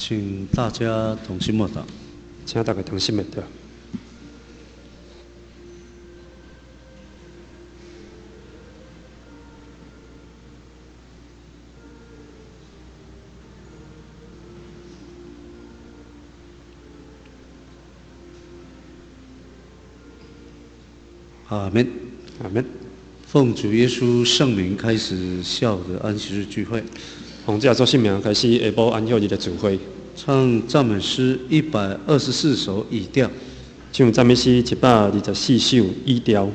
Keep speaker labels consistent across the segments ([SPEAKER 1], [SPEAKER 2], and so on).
[SPEAKER 1] 请大家同心默祷。
[SPEAKER 2] 请大家同心默祷。
[SPEAKER 1] 阿门，
[SPEAKER 2] 阿门。
[SPEAKER 1] 奉主耶稣圣名开始下午的安息日聚会。
[SPEAKER 2] 奉主耶稣圣名开始下晡安息日的聚会。
[SPEAKER 1] 唱赞美诗124首语调。
[SPEAKER 2] 唱赞美诗124首语调。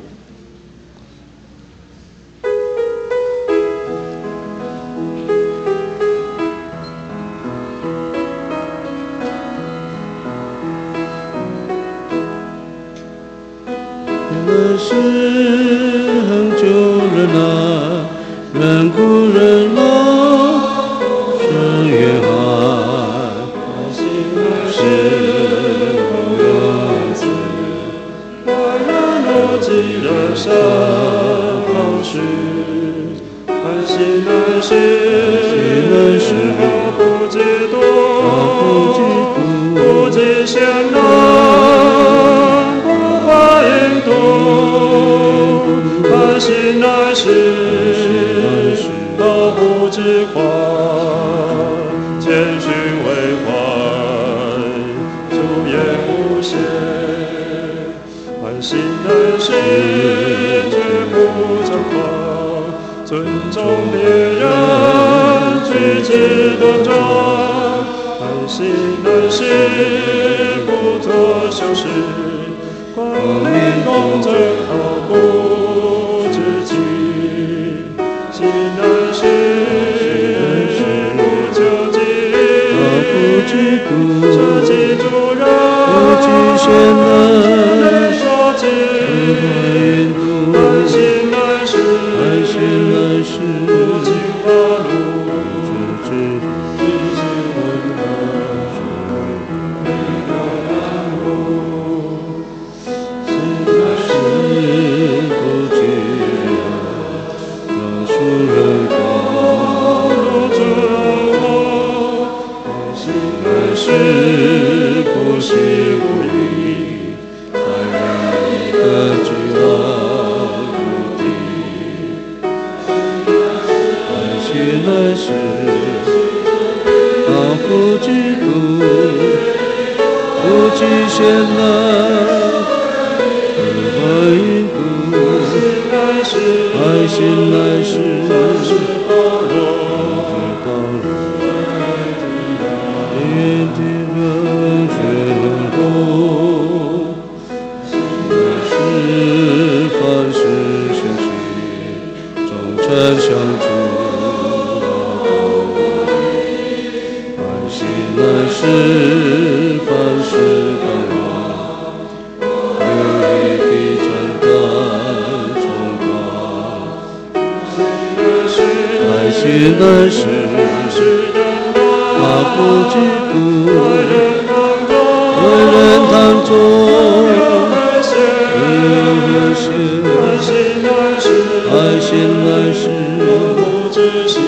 [SPEAKER 1] 是恒久忍耐，忍苦忍耐，深渊海，是我样子，我人若记得上好事，安息难是我不知多，不知险难。安息乃是道不知快，谦逊为怀，主言无限。安息乃是绝不张狂，尊重别人，举止端庄。安息乃是不做修饰。光明公正好不知己，心难是不求己，舍己助人，人所知，安心难是不经发怒，一心问候。是不是无意，才让一个巨浪入地？爱情来时，保护基督，不计险难，不怕因故。爱情来时，包容。天地人却能够，是凡事相信，忠诚相助。爱心乃是凡事包容，有一笔承担重担。爱心乃是保护基督，为人当中，爱心乃是不知息，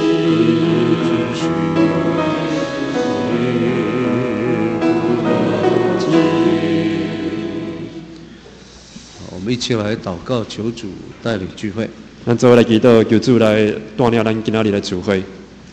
[SPEAKER 1] 我们一起来祷告，求主带领聚会。
[SPEAKER 2] 咱做来祈祷，求主来带领咱今仔日的聚会。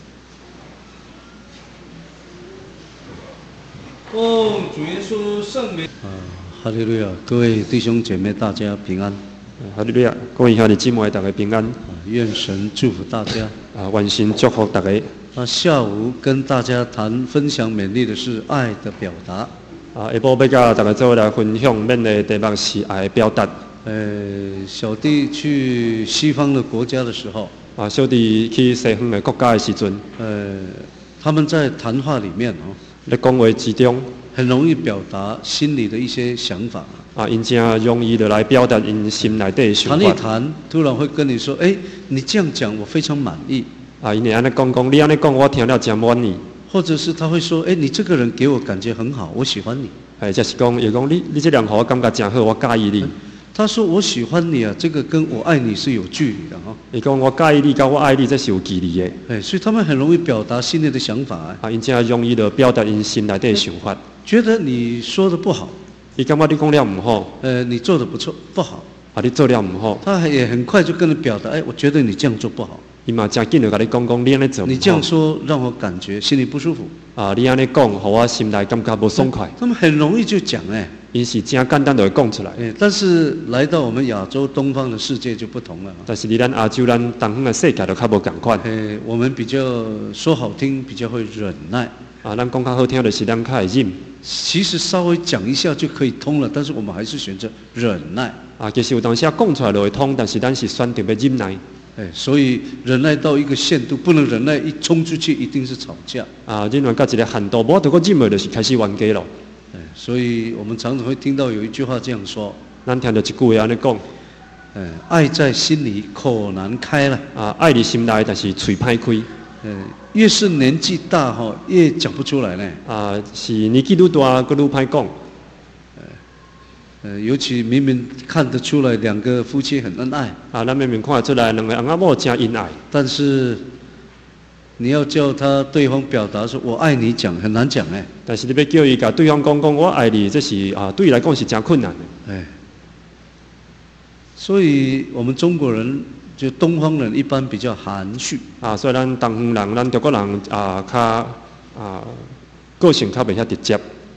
[SPEAKER 1] 奉主耶稣圣名。哈利路亚！各位弟兄姐妹，大家平安。
[SPEAKER 2] 哈利路亚！各位兄弟姊妹，大家平安。
[SPEAKER 1] 愿神祝福大家。
[SPEAKER 2] 愿神祝福大家。
[SPEAKER 1] 下午跟大家分享勉励的是爱的表达。
[SPEAKER 2] 下晡要甲大家做来分享勉励的题目是爱的表达。
[SPEAKER 1] 小弟去西方的国家的时候，
[SPEAKER 2] 小弟去西方的国家的时阵，
[SPEAKER 1] 他们在谈话里面
[SPEAKER 2] 在讲话之中，
[SPEAKER 1] 很容易表达心里的一些想法。
[SPEAKER 2] 因真容易的来表达因心内底的想法。
[SPEAKER 1] 谈一谈，突然会跟你说：“你这样讲我非常满意。”
[SPEAKER 2] 因为安尼讲，你安尼讲，我听了真满意。
[SPEAKER 1] 或者是他会说：“你这个人给我感觉很好，我喜欢你。”
[SPEAKER 2] 就是讲，伊讲你这人让我感觉真好，我介意你。
[SPEAKER 3] 他说我喜欢你啊，这个跟我爱你是有距离的哈。
[SPEAKER 2] 伊讲我介意你，甲我爱你，这是有距离的。
[SPEAKER 3] 哎，所以他们很容易表达心里的想法，
[SPEAKER 2] 因真容易就表达因心内底的想法。
[SPEAKER 3] 觉得你说的不好，
[SPEAKER 2] 伊感觉你讲了唔好，
[SPEAKER 3] 你做的不好，
[SPEAKER 2] 你做了唔好，
[SPEAKER 3] 他也很快就跟你表达，我觉得你这样做不好。
[SPEAKER 2] 伊嘛真紧就甲你讲你安尼做唔好。
[SPEAKER 3] 你这样说让我感觉心里不舒服。
[SPEAKER 2] 你安尼讲，互我心内感觉不爽快。
[SPEAKER 3] 他们很容易就讲
[SPEAKER 2] 因是真简单就会讲出来。
[SPEAKER 3] 但是来到我们亚洲东方的世界就不同了。
[SPEAKER 2] 但是伫咱亚洲咱东方的世界就较无共款。
[SPEAKER 3] 我们比较说好听，比较会忍耐。
[SPEAKER 2] 咱讲较好听就是咱较会忍。
[SPEAKER 3] 其实稍微讲一下就可以通了，但是我们还是选择忍耐。
[SPEAKER 2] 其实有当时讲出来就会通，但是咱是选择要忍耐。
[SPEAKER 3] 所以忍耐到一个限度，不能忍耐一冲出去一定是吵架。
[SPEAKER 2] 忍耐到一个限度，无得个忍耐就是开始冤家咯。
[SPEAKER 3] 所以我们常常会听到有一句话这样说，
[SPEAKER 2] 咱听到一句话安尼讲，
[SPEAKER 3] 爱在心里口难开了。
[SPEAKER 2] 爱在心内，但是嘴歹开。
[SPEAKER 3] 越是年纪大越讲不出来呢。
[SPEAKER 2] 是年纪愈大，佫愈歹讲。
[SPEAKER 3] 尤其明明看得出来两个夫妻很恩爱。
[SPEAKER 2] 咱明明看得出来两个翁仔某真恩爱。但是
[SPEAKER 3] 你要叫对方表达说我爱你，讲很难讲
[SPEAKER 2] 但是你要叫伊甲对方讲我爱你，这是对伊来讲是真困难的。
[SPEAKER 3] 所以我们中国人就东方人一般比较含蓄。
[SPEAKER 2] 所以咱东方人，咱中国人较个性较袂遐直接。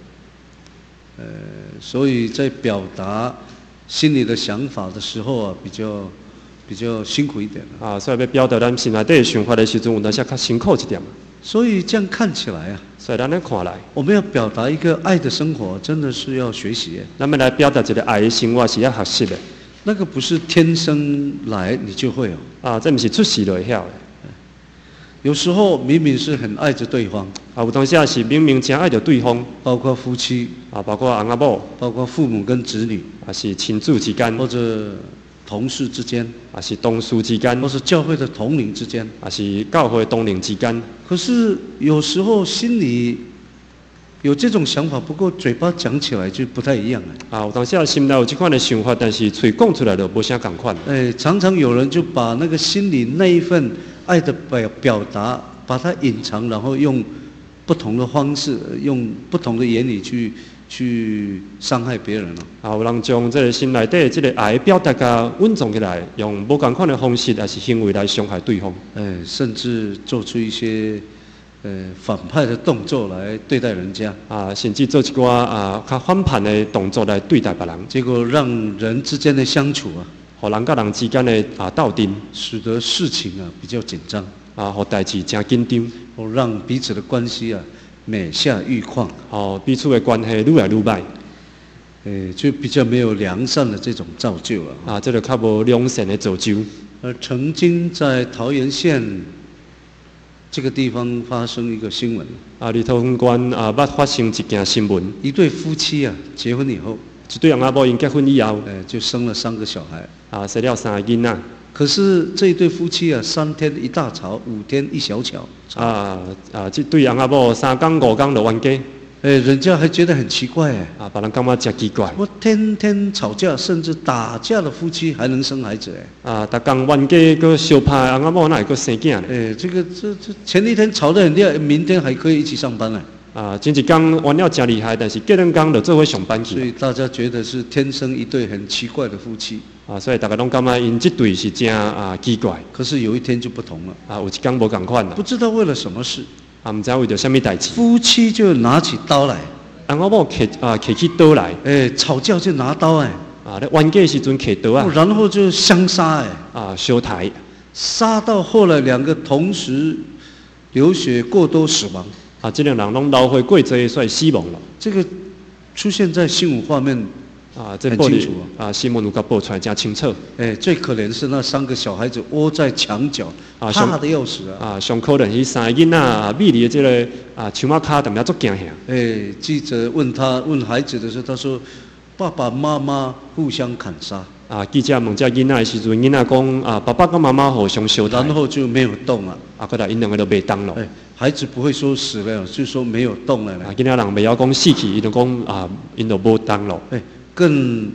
[SPEAKER 3] 所以在表达心里的想法的时候比较辛苦一点。
[SPEAKER 2] 所以要表达咱心内底的想法的时阵，有当时较辛苦一点。
[SPEAKER 3] 所以这样看起来
[SPEAKER 2] 所以咱来看来，
[SPEAKER 3] 我们要表达一个爱的生活，真的是要学习。
[SPEAKER 2] 咱们来表达一个爱的生活是要学习的。
[SPEAKER 3] 那个不是天生来你就会
[SPEAKER 2] 这不是出世就会晓的。
[SPEAKER 3] 有时候明明是很爱着对方，
[SPEAKER 2] 有当时也是明明真爱着对方，
[SPEAKER 3] 包括夫妻，
[SPEAKER 2] 包括翁仔某，
[SPEAKER 3] 包括父母跟子女，
[SPEAKER 2] 是亲子之间，
[SPEAKER 3] 或者同事之间，
[SPEAKER 2] 是同事之间，
[SPEAKER 3] 或是教会的同龄之间，
[SPEAKER 2] 是教会同龄之间。
[SPEAKER 3] 可是有时候心里有这种想法，不过嘴巴讲起来就不太一样
[SPEAKER 2] 有当时心内有这款的想法，但是嘴讲出来就无啥同款。
[SPEAKER 3] 常常有人就把那个心里那一份爱的表达，把它隐藏，然后用不同的方式，用不同的言语去伤害别人
[SPEAKER 2] 有人将这个心内底这个爱表达甲稳重起来，用无同款的方式还是行为来伤害对方。
[SPEAKER 3] 甚至做出一些反派的动作来对待人家
[SPEAKER 2] 甚至做一寡较反叛的动作来对待别人，
[SPEAKER 3] 结果让人之间的相处
[SPEAKER 2] 互人甲人之间的斗阵，
[SPEAKER 3] 使得事情比较紧张
[SPEAKER 2] 互代志真紧张，
[SPEAKER 3] 让彼此的关系每下愈况，
[SPEAKER 2] 彼此的关系愈来愈歹，
[SPEAKER 3] 就比较没有良善的这种造就
[SPEAKER 2] 这个较无良善的造就。
[SPEAKER 3] 曾经在桃园县这个地方发生一个新闻
[SPEAKER 2] 伫桃园县捌发生一件新闻，
[SPEAKER 3] 一对夫妻结婚以后，
[SPEAKER 2] 一对翁仔某因结婚以后，
[SPEAKER 3] 就生了3个小孩
[SPEAKER 2] 生了3个囡仔。
[SPEAKER 3] 可是这一对夫妻3天一大吵，5天一小吵。
[SPEAKER 2] 这对翁仔某3天5天就冤家。
[SPEAKER 3] 人家还觉得很奇怪
[SPEAKER 2] 别人感觉真奇怪。
[SPEAKER 3] 我天天吵架甚至打架的夫妻还能生孩子
[SPEAKER 2] 逐天冤家搁相拍，翁仔某哪会搁生囝呢？
[SPEAKER 3] 这前一天吵得很厉害，明天还可以一起上班
[SPEAKER 2] 前一天玩了真厉害，但是隔两天就做伙上班去。
[SPEAKER 3] 所以大家觉得是天生一对很奇怪的夫妻
[SPEAKER 2] 所以大家拢感觉因这对是真奇怪。
[SPEAKER 3] 可是有一天就不同了
[SPEAKER 2] 有一天无同款了。
[SPEAKER 3] 不知道为了什么事
[SPEAKER 2] 不知道为着什么代志，
[SPEAKER 3] 夫妻就拿起刀来，
[SPEAKER 2] 翁仔某摕起刀来，
[SPEAKER 3] 吵架就拿刀
[SPEAKER 2] 咧冤家的时阵摕刀
[SPEAKER 3] 然后就相杀
[SPEAKER 2] 相抬，
[SPEAKER 3] 杀到后来2个同时流血过多死亡
[SPEAKER 2] 这两人拢流血过多，所以死亡了。
[SPEAKER 3] 这个出现在新闻画面
[SPEAKER 2] 这
[SPEAKER 3] 很清楚
[SPEAKER 2] 新闻有甲报出来真清楚。
[SPEAKER 3] 最可怜的是那3个小孩子窝在墙角，怕得要死
[SPEAKER 2] 上可怜迄3个囡仔美丽的这个墙仔骹，踮遐足惊吓。
[SPEAKER 3] 记者问孩子的时候，他说爸爸妈妈互相砍杀
[SPEAKER 2] 记者问这囡仔的时阵，囡仔讲爸爸跟妈妈互相相杀，
[SPEAKER 3] 然后就没有动了
[SPEAKER 2] 后来因2个就袂动了。
[SPEAKER 3] 孩子不会说死了，就说没有动了
[SPEAKER 2] 囡仔人袂晓讲死去，伊就讲因就无动了。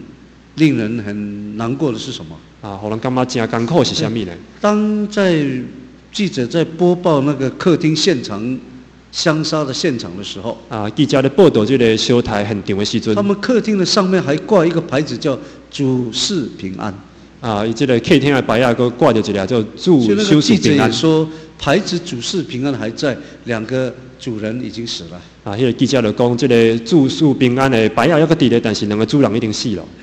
[SPEAKER 3] 令人很难过的是什么？
[SPEAKER 2] 啊，互人感觉真艰苦是啥物呢？
[SPEAKER 3] 当记者在播报那个客厅现场相杀的现场的时候，
[SPEAKER 2] 啊，记者咧报道这个烧台现场的时阵，
[SPEAKER 3] 他们客厅的上面还挂一个牌子叫“主事平安”。
[SPEAKER 2] 啊，伊这个客厅的牌啊，佮挂着一个叫祝
[SPEAKER 3] 所以那
[SPEAKER 2] 修
[SPEAKER 3] 个记者
[SPEAKER 2] 士平安
[SPEAKER 3] 也。说，牌子“主事平安”还在，2个主人已经死了。
[SPEAKER 2] 啊，迄个记者就讲，这个祝寿平安的牌啊，还佫伫咧，但是2个主人已经死了。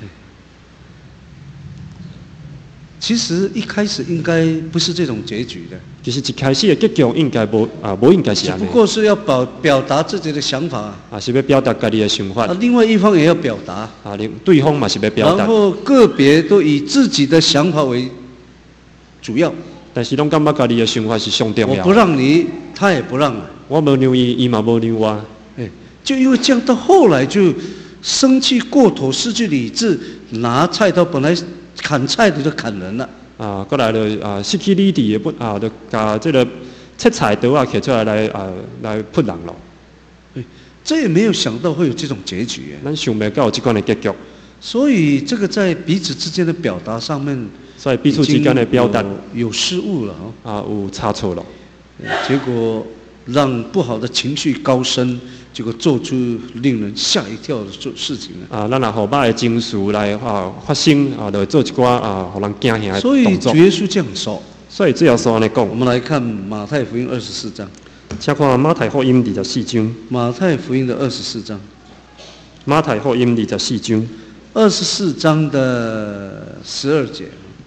[SPEAKER 3] 其实一开始应该不是这种结局的，
[SPEAKER 2] 其实一开始的结局应该无应该是
[SPEAKER 3] 只
[SPEAKER 2] 安尼
[SPEAKER 3] 不，过是要表达自己的想法
[SPEAKER 2] 啊，是要表达家己的想法，
[SPEAKER 3] 另外一方也要表达，
[SPEAKER 2] 啊，对方嘛是要表达，
[SPEAKER 3] 然后个别都以自己的想法为主要。
[SPEAKER 2] 但是拢感觉家己的想法是上重要。
[SPEAKER 3] 我不让你，他也不让啊。
[SPEAKER 2] 我无让伊，伊嘛无让我。
[SPEAKER 3] 就因为这样，到后来就生气过头，失去理智，拿菜刀本来砍菜的就砍人了。
[SPEAKER 2] 啊，过来就失去理智的就把这个切菜刀啊摕出来来扑人咯。
[SPEAKER 3] 这也没有想到会有这种结局。
[SPEAKER 2] 咱想袂到有这款的结局。
[SPEAKER 3] 所以这个在彼此之间的表达上面，
[SPEAKER 2] 所以彼此之间的表达
[SPEAKER 3] 有失误了
[SPEAKER 2] 啊，有差错了。
[SPEAKER 3] 结果让不好的情绪高升，结果做出令人吓一跳的事情
[SPEAKER 2] 啊，咱若互歹的情绪来发生啊，就做一寡互人惊吓的
[SPEAKER 3] 所以
[SPEAKER 2] 动作。
[SPEAKER 3] 主耶稣这样说。
[SPEAKER 2] 所以主要说安尼讲。
[SPEAKER 3] 我们来看马太福音24章。
[SPEAKER 2] 请看马太福音24章。
[SPEAKER 3] 马太福音的24章。
[SPEAKER 2] 马太福音24章。
[SPEAKER 3] 24章的12节。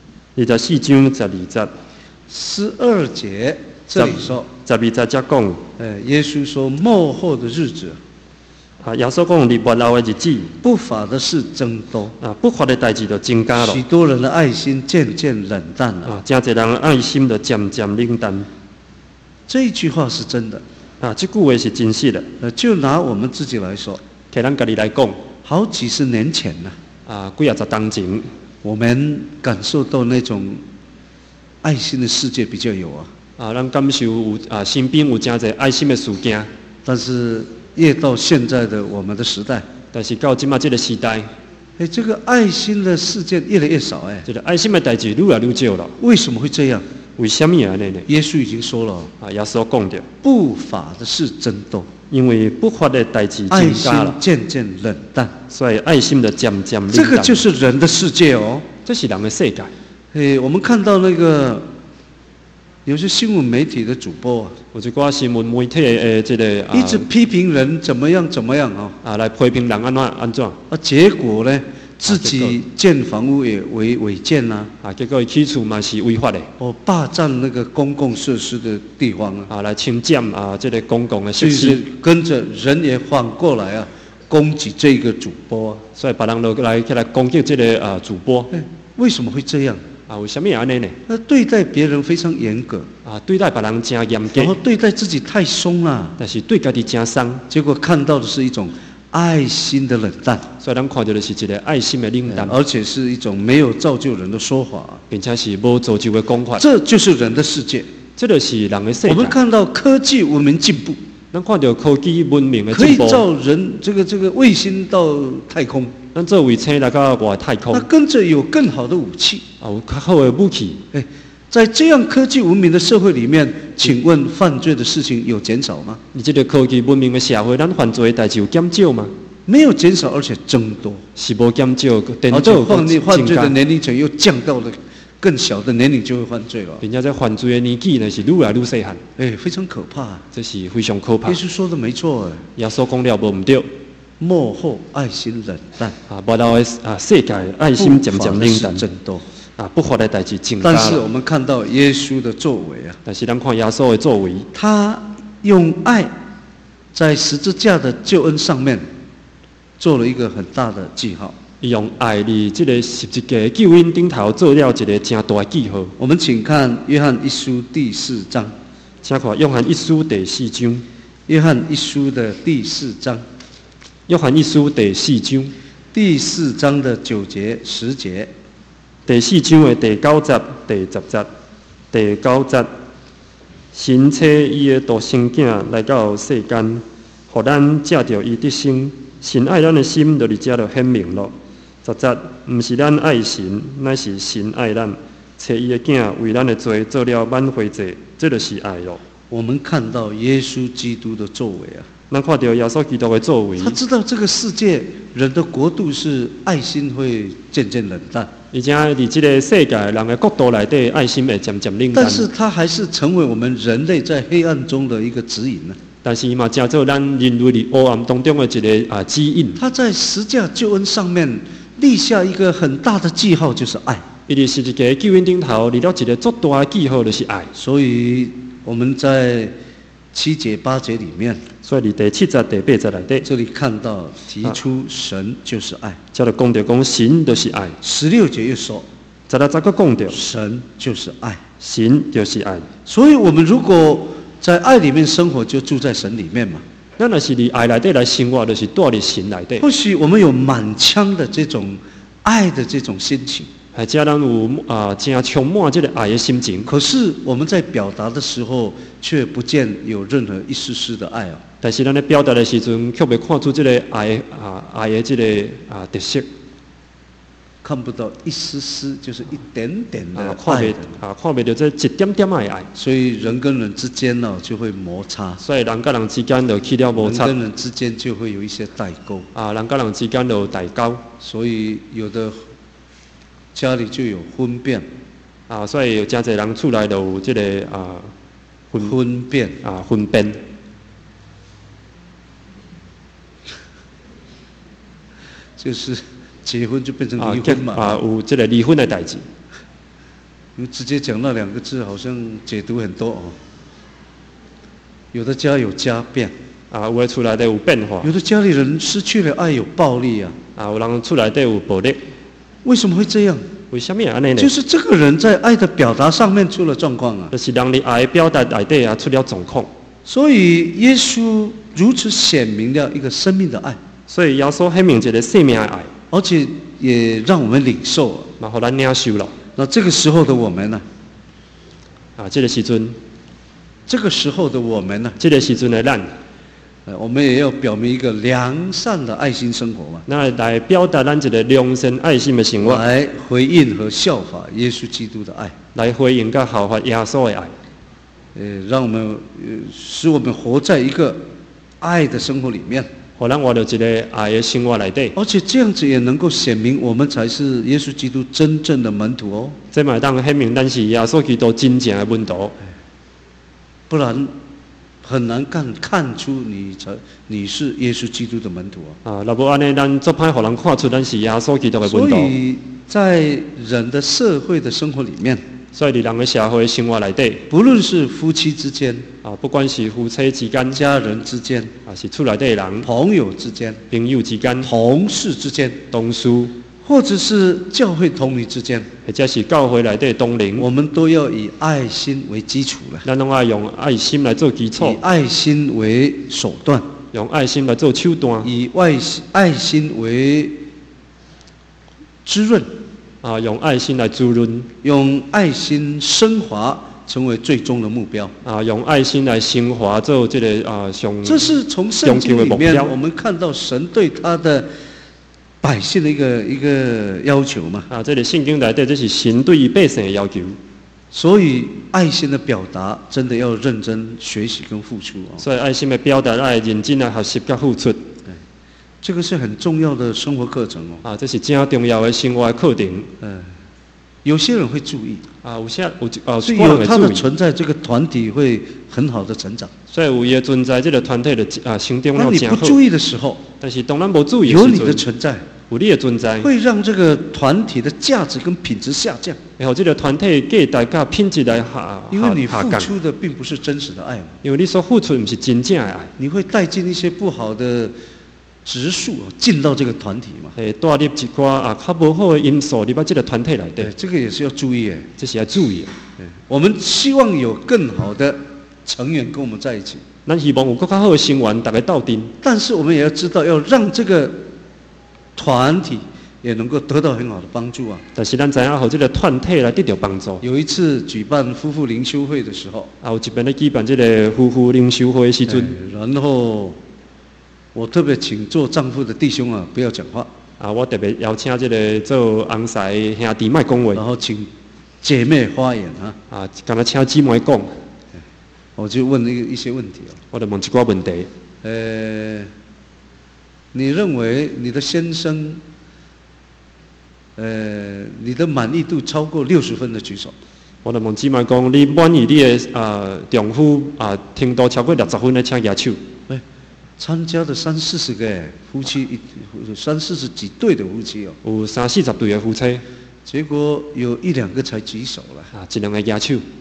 [SPEAKER 2] 24章12节。
[SPEAKER 3] 12节这里说。
[SPEAKER 2] 12节才讲。
[SPEAKER 3] 耶稣说末后的日子。
[SPEAKER 2] 啊，耶稣讲日末后的日子，
[SPEAKER 3] 不法的事增多。
[SPEAKER 2] 啊，不法的代志就增加了。
[SPEAKER 3] 许多人的爱心渐渐冷淡了。
[SPEAKER 2] 啊，真侪人爱心就渐渐冷淡。
[SPEAKER 3] 这一句话是真的。
[SPEAKER 2] 啊，这句话是真实的。
[SPEAKER 3] 就拿我们自己来说，
[SPEAKER 2] 给咱家己来讲，
[SPEAKER 3] 好几十年前呢，
[SPEAKER 2] 啊，几啊十年前，
[SPEAKER 3] 我们感受到那种爱心的世界比较有啊。
[SPEAKER 2] 啊，咱感受有身边有真侪爱心的事件。
[SPEAKER 3] 但是越到现在的我们的时代，
[SPEAKER 2] 但是到今嘛这个时代，
[SPEAKER 3] 这个爱心的事件越来越少
[SPEAKER 2] 这个爱心的代志愈来愈少了。
[SPEAKER 3] 为什么会这样？
[SPEAKER 2] 为什么安尼呢？
[SPEAKER 3] 耶稣已经说了
[SPEAKER 2] 啊，耶稣讲的，
[SPEAKER 3] 不法的事增多，
[SPEAKER 2] 因为不法的代志增加了，
[SPEAKER 3] 爱心渐渐冷淡，
[SPEAKER 2] 所以爱心就渐渐冷淡。
[SPEAKER 3] 这个就是人的世界哦，
[SPEAKER 2] 这是人的世界。
[SPEAKER 3] 我们看到那个。有些新闻媒体的主播
[SPEAKER 2] 有一寡新闻媒体的这个
[SPEAKER 3] 一直批评人怎么样
[SPEAKER 2] 来批评人安怎
[SPEAKER 3] 结果呢，自己建房屋也违建啦
[SPEAKER 2] 结果起厝嘛是违法的
[SPEAKER 3] 霸占那个公共设施的地方
[SPEAKER 2] 来侵占这个公共的设施，
[SPEAKER 3] 就是跟着人也反过来攻击这个主播
[SPEAKER 2] 所以别人就来攻击这个主播。
[SPEAKER 3] 为什么会这样？
[SPEAKER 2] 为什么安尼呢？
[SPEAKER 3] 对待别人非常严格
[SPEAKER 2] 对待别人真严格，
[SPEAKER 3] 然后对待自己太松了，
[SPEAKER 2] 但是对家己真松，
[SPEAKER 3] 结果看到的是一种爱心的冷淡，
[SPEAKER 2] 所以咱看到的是一个爱心的冷淡，
[SPEAKER 3] 而且是一种没有造就人的说法，
[SPEAKER 2] 并且是无造就的讲法。
[SPEAKER 3] 这就是人的世界，
[SPEAKER 2] 这就是人的世界。
[SPEAKER 3] 我们看到科技文明进步，
[SPEAKER 2] 咱看到科技文明的进步，
[SPEAKER 3] 可以造人这个卫星到太空。
[SPEAKER 2] 咱做卫星来到外太空，
[SPEAKER 3] 那跟着有更好的武器
[SPEAKER 2] 有较好的武器。
[SPEAKER 3] 在这样科技文明的社会里面，请问犯罪的事情有减少吗？
[SPEAKER 2] 你这个科技文明的社会，咱犯罪的代志有减少吗？
[SPEAKER 3] 没有减少，而且增多。
[SPEAKER 2] 是无减少，
[SPEAKER 3] 而且犯罪的年龄层又降到了更小的年龄就会犯罪了，
[SPEAKER 2] 并且这犯罪的年纪呢是愈来愈细汉。
[SPEAKER 3] 非常可怕
[SPEAKER 2] 这是非常可怕。
[SPEAKER 3] 耶稣说的没错
[SPEAKER 2] 耶稣讲了无唔对。
[SPEAKER 3] 末后爱心冷淡
[SPEAKER 2] 末后的世界爱心渐渐冷淡，
[SPEAKER 3] 增多
[SPEAKER 2] 不法的代志增加了。
[SPEAKER 3] 但是我们看到耶稣的作为
[SPEAKER 2] 但是咱看耶稣的作为，
[SPEAKER 3] 他用爱在十字架的救恩上面做了一个很大的记号。
[SPEAKER 2] 伊用爱伫这个十字架救恩顶头做了一个真大的记号。
[SPEAKER 3] 我们请看约翰一书第4章，
[SPEAKER 2] 请看约翰一书第4章。
[SPEAKER 3] 约翰一书的第4章。
[SPEAKER 2] 约翰一书第4章，
[SPEAKER 3] 第4章的9节、10节。
[SPEAKER 2] 第4章的第9节、第10节、第9节，神差伊的独生囝来到世间，互咱借着伊得生。神爱咱的心，就伫遮就显明了。 17，毋是咱爱神，乃是神爱咱，找伊的囝为咱的罪做了挽回祭，这就是爱咯。
[SPEAKER 3] 我们看到耶稣基督的作为啊，
[SPEAKER 2] 咱看到耶稣基督的作为，
[SPEAKER 3] 他知道这个世界人的国度是爱心会渐渐冷淡，
[SPEAKER 2] 而且伫这个世界人的国度内底，爱心会渐渐冷淡。
[SPEAKER 3] 但是他还是成为我们人类在黑暗中的一个指引呢。
[SPEAKER 2] 但是嘛，成做咱人类伫黑暗当中的一个指引。
[SPEAKER 3] 他在十架救恩上面立下一个很大的记号，就是爱。
[SPEAKER 2] 伊就是一个救恩顶头立了一个足大的记号，就是爱。
[SPEAKER 3] 所以我们在7节8节里面，
[SPEAKER 2] 所以伫第7节、第8节内底，
[SPEAKER 3] 这里看到提出神就是爱，
[SPEAKER 2] 才就讲到讲神就是爱。
[SPEAKER 3] 16节又说，
[SPEAKER 2] 再来再个讲到
[SPEAKER 3] 神就是爱，
[SPEAKER 2] 神就是爱。
[SPEAKER 3] 所以我们如果在爱里面生活，就住在神里面嘛。
[SPEAKER 2] 咱若是伫爱内底来生活，就是住伫神内底。
[SPEAKER 3] 或许我们有满腔的这种爱的这种心情，
[SPEAKER 2] 或者咱有真充满这个爱的心情。
[SPEAKER 3] 可是我们在表达的时候，却不见有任何一丝丝的爱哦。
[SPEAKER 2] 但是咱咧表达的时阵，却未看出这个爱的这个特色。
[SPEAKER 3] 看不到一丝丝，就是一点点的
[SPEAKER 2] 看
[SPEAKER 3] 爱的
[SPEAKER 2] 看袂到这一点点的爱。
[SPEAKER 3] 所以人跟人之间呢，就会摩擦。
[SPEAKER 2] 所以人甲人之间就起了摩擦。
[SPEAKER 3] 人跟人之间就会有一些代沟。
[SPEAKER 2] 人甲人之间就有代沟。
[SPEAKER 3] 所以有的家里就有婚变。
[SPEAKER 2] 所以有真侪人厝内就有这个
[SPEAKER 3] 婚变。
[SPEAKER 2] 婚变。
[SPEAKER 3] 就是结婚就变成离婚嘛。
[SPEAKER 2] 有这个离婚的代志。
[SPEAKER 3] 因为直接讲那2个字，好像解读很多哦。有的家有家变。
[SPEAKER 2] 有的厝内底有变化。
[SPEAKER 3] 有的家里人失去了爱，有暴力啊。
[SPEAKER 2] 有人厝内底有暴力。
[SPEAKER 3] 为什么会这样？
[SPEAKER 2] 为什么安尼呢？
[SPEAKER 3] 就是这个人在爱的表达上面出了状况啊。
[SPEAKER 2] 就是人伫爱的表达内底出了状况。
[SPEAKER 3] 所以耶稣如此显明了一个生命的爱。
[SPEAKER 2] 所以耶稣显明一个生命的爱，
[SPEAKER 3] 而且也让我们领受，
[SPEAKER 2] 然后咱领受了。
[SPEAKER 3] 那这个时候的我们呢？
[SPEAKER 2] 这个时阵，
[SPEAKER 3] 这个时候的我们呢？
[SPEAKER 2] 这个时阵的咱，
[SPEAKER 3] 我们也要表明一个良善的爱心生活嘛。
[SPEAKER 2] 那来表达咱一个良善爱心的生活，
[SPEAKER 3] 来回应和效法耶稣基督的爱，
[SPEAKER 2] 来回应跟效法耶稣的爱。
[SPEAKER 3] 让我们使我们活在一个爱的生活里面。
[SPEAKER 2] 互咱活到一个爱的生活内底，
[SPEAKER 3] 而且这样子也能够显明我们才是耶稣基督真正的门徒哦。
[SPEAKER 2] 这嘛当显明咱是耶稣基督真正的门徒，
[SPEAKER 3] 不然很难看出你是耶稣基督的门徒哦。
[SPEAKER 2] 若无安尼，咱足歹互人看出咱是耶稣基督的门徒。
[SPEAKER 3] 所以在人的社会的生活里面，
[SPEAKER 2] 所以伫人的社会生活内底，
[SPEAKER 3] 不论是夫妻之间
[SPEAKER 2] 不管是夫妻之间、
[SPEAKER 3] 家人之间，
[SPEAKER 2] 是厝内底的人、
[SPEAKER 3] 朋友之间、
[SPEAKER 2] 朋友之间、
[SPEAKER 3] 同事之间、
[SPEAKER 2] 同事，
[SPEAKER 3] 或者是教会同龄之间，
[SPEAKER 2] 或者是教会内底的同龄，
[SPEAKER 3] 我们都要以爱心为基础了。
[SPEAKER 2] 咱拢要用爱心来做基础，
[SPEAKER 3] 以爱心为手段，
[SPEAKER 2] 用爱心来做手段，
[SPEAKER 3] 以爱心为滋润。
[SPEAKER 2] 用爱心来滋润，
[SPEAKER 3] 用爱心升华成为最终的目标。
[SPEAKER 2] 用爱心来升华做这个
[SPEAKER 3] 这是从圣经里面我们看到神对他的百姓的一个要求嘛。
[SPEAKER 2] 这个圣经内底这是神对百姓的要求。
[SPEAKER 3] 所以爱心的表达真的要认真学习跟付出哦。
[SPEAKER 2] 所以爱心的表达要认真来学习跟付出。
[SPEAKER 3] 这个是很重要的生活课程哦。
[SPEAKER 2] 这是真重要的生活的课程。
[SPEAKER 3] 有些人会注意。
[SPEAKER 2] 所
[SPEAKER 3] 以有他的存在，这个团体会很好的成长。
[SPEAKER 2] 所以有伊的存在，这个团体的成长
[SPEAKER 3] 当你不注意的时候，
[SPEAKER 2] 但是当然不注意的时候，
[SPEAKER 3] 有你的存在，
[SPEAKER 2] 有你的存在，
[SPEAKER 3] 会让这个团体的价值跟品质下降。
[SPEAKER 2] 然后这个团体给大家品质来下，
[SPEAKER 3] 因为你付出的并不是真实的爱嘛。
[SPEAKER 2] 因为你所付出不是真正的爱，
[SPEAKER 3] 你会带进一些不好的植树进到这个团体嘛？
[SPEAKER 2] 带入一寡较不好的因素入到这个团体内底。
[SPEAKER 3] 这个也是要注意
[SPEAKER 2] 这是要注意。
[SPEAKER 3] 我们希望有更好的成员跟我们在一起。
[SPEAKER 2] 咱希望有更较好的成员，大家斗阵。
[SPEAKER 3] 但是我们也要知道，要让这个团体也能够得到很好的帮助啊。
[SPEAKER 2] 但是咱知影，让这个团体来得到帮助。
[SPEAKER 3] 有一次举办夫妇灵修会的时候，
[SPEAKER 2] 有一边咧举办这个夫妇灵修会的时阵，
[SPEAKER 3] 然后我特别请做丈夫的弟兄不要讲话。
[SPEAKER 2] 我特别邀请这个做翁婿的兄弟莫讲话，
[SPEAKER 3] 然后请姐妹发言啊。
[SPEAKER 2] 刚才请姊妹讲，
[SPEAKER 3] 我就问一些问题
[SPEAKER 2] 我就问一寡问题。
[SPEAKER 3] 你认为你的先生，你的满意度超过60分的举手？
[SPEAKER 2] 我就问姊妹讲，你满意你的丈夫程度超过60分的，请举手。
[SPEAKER 3] 参加的30-40个夫妻，30-40几对的夫妻哦，
[SPEAKER 2] 有30-40对的夫妻，
[SPEAKER 3] 结果有1-2个才举手了。
[SPEAKER 2] 1-2个举手。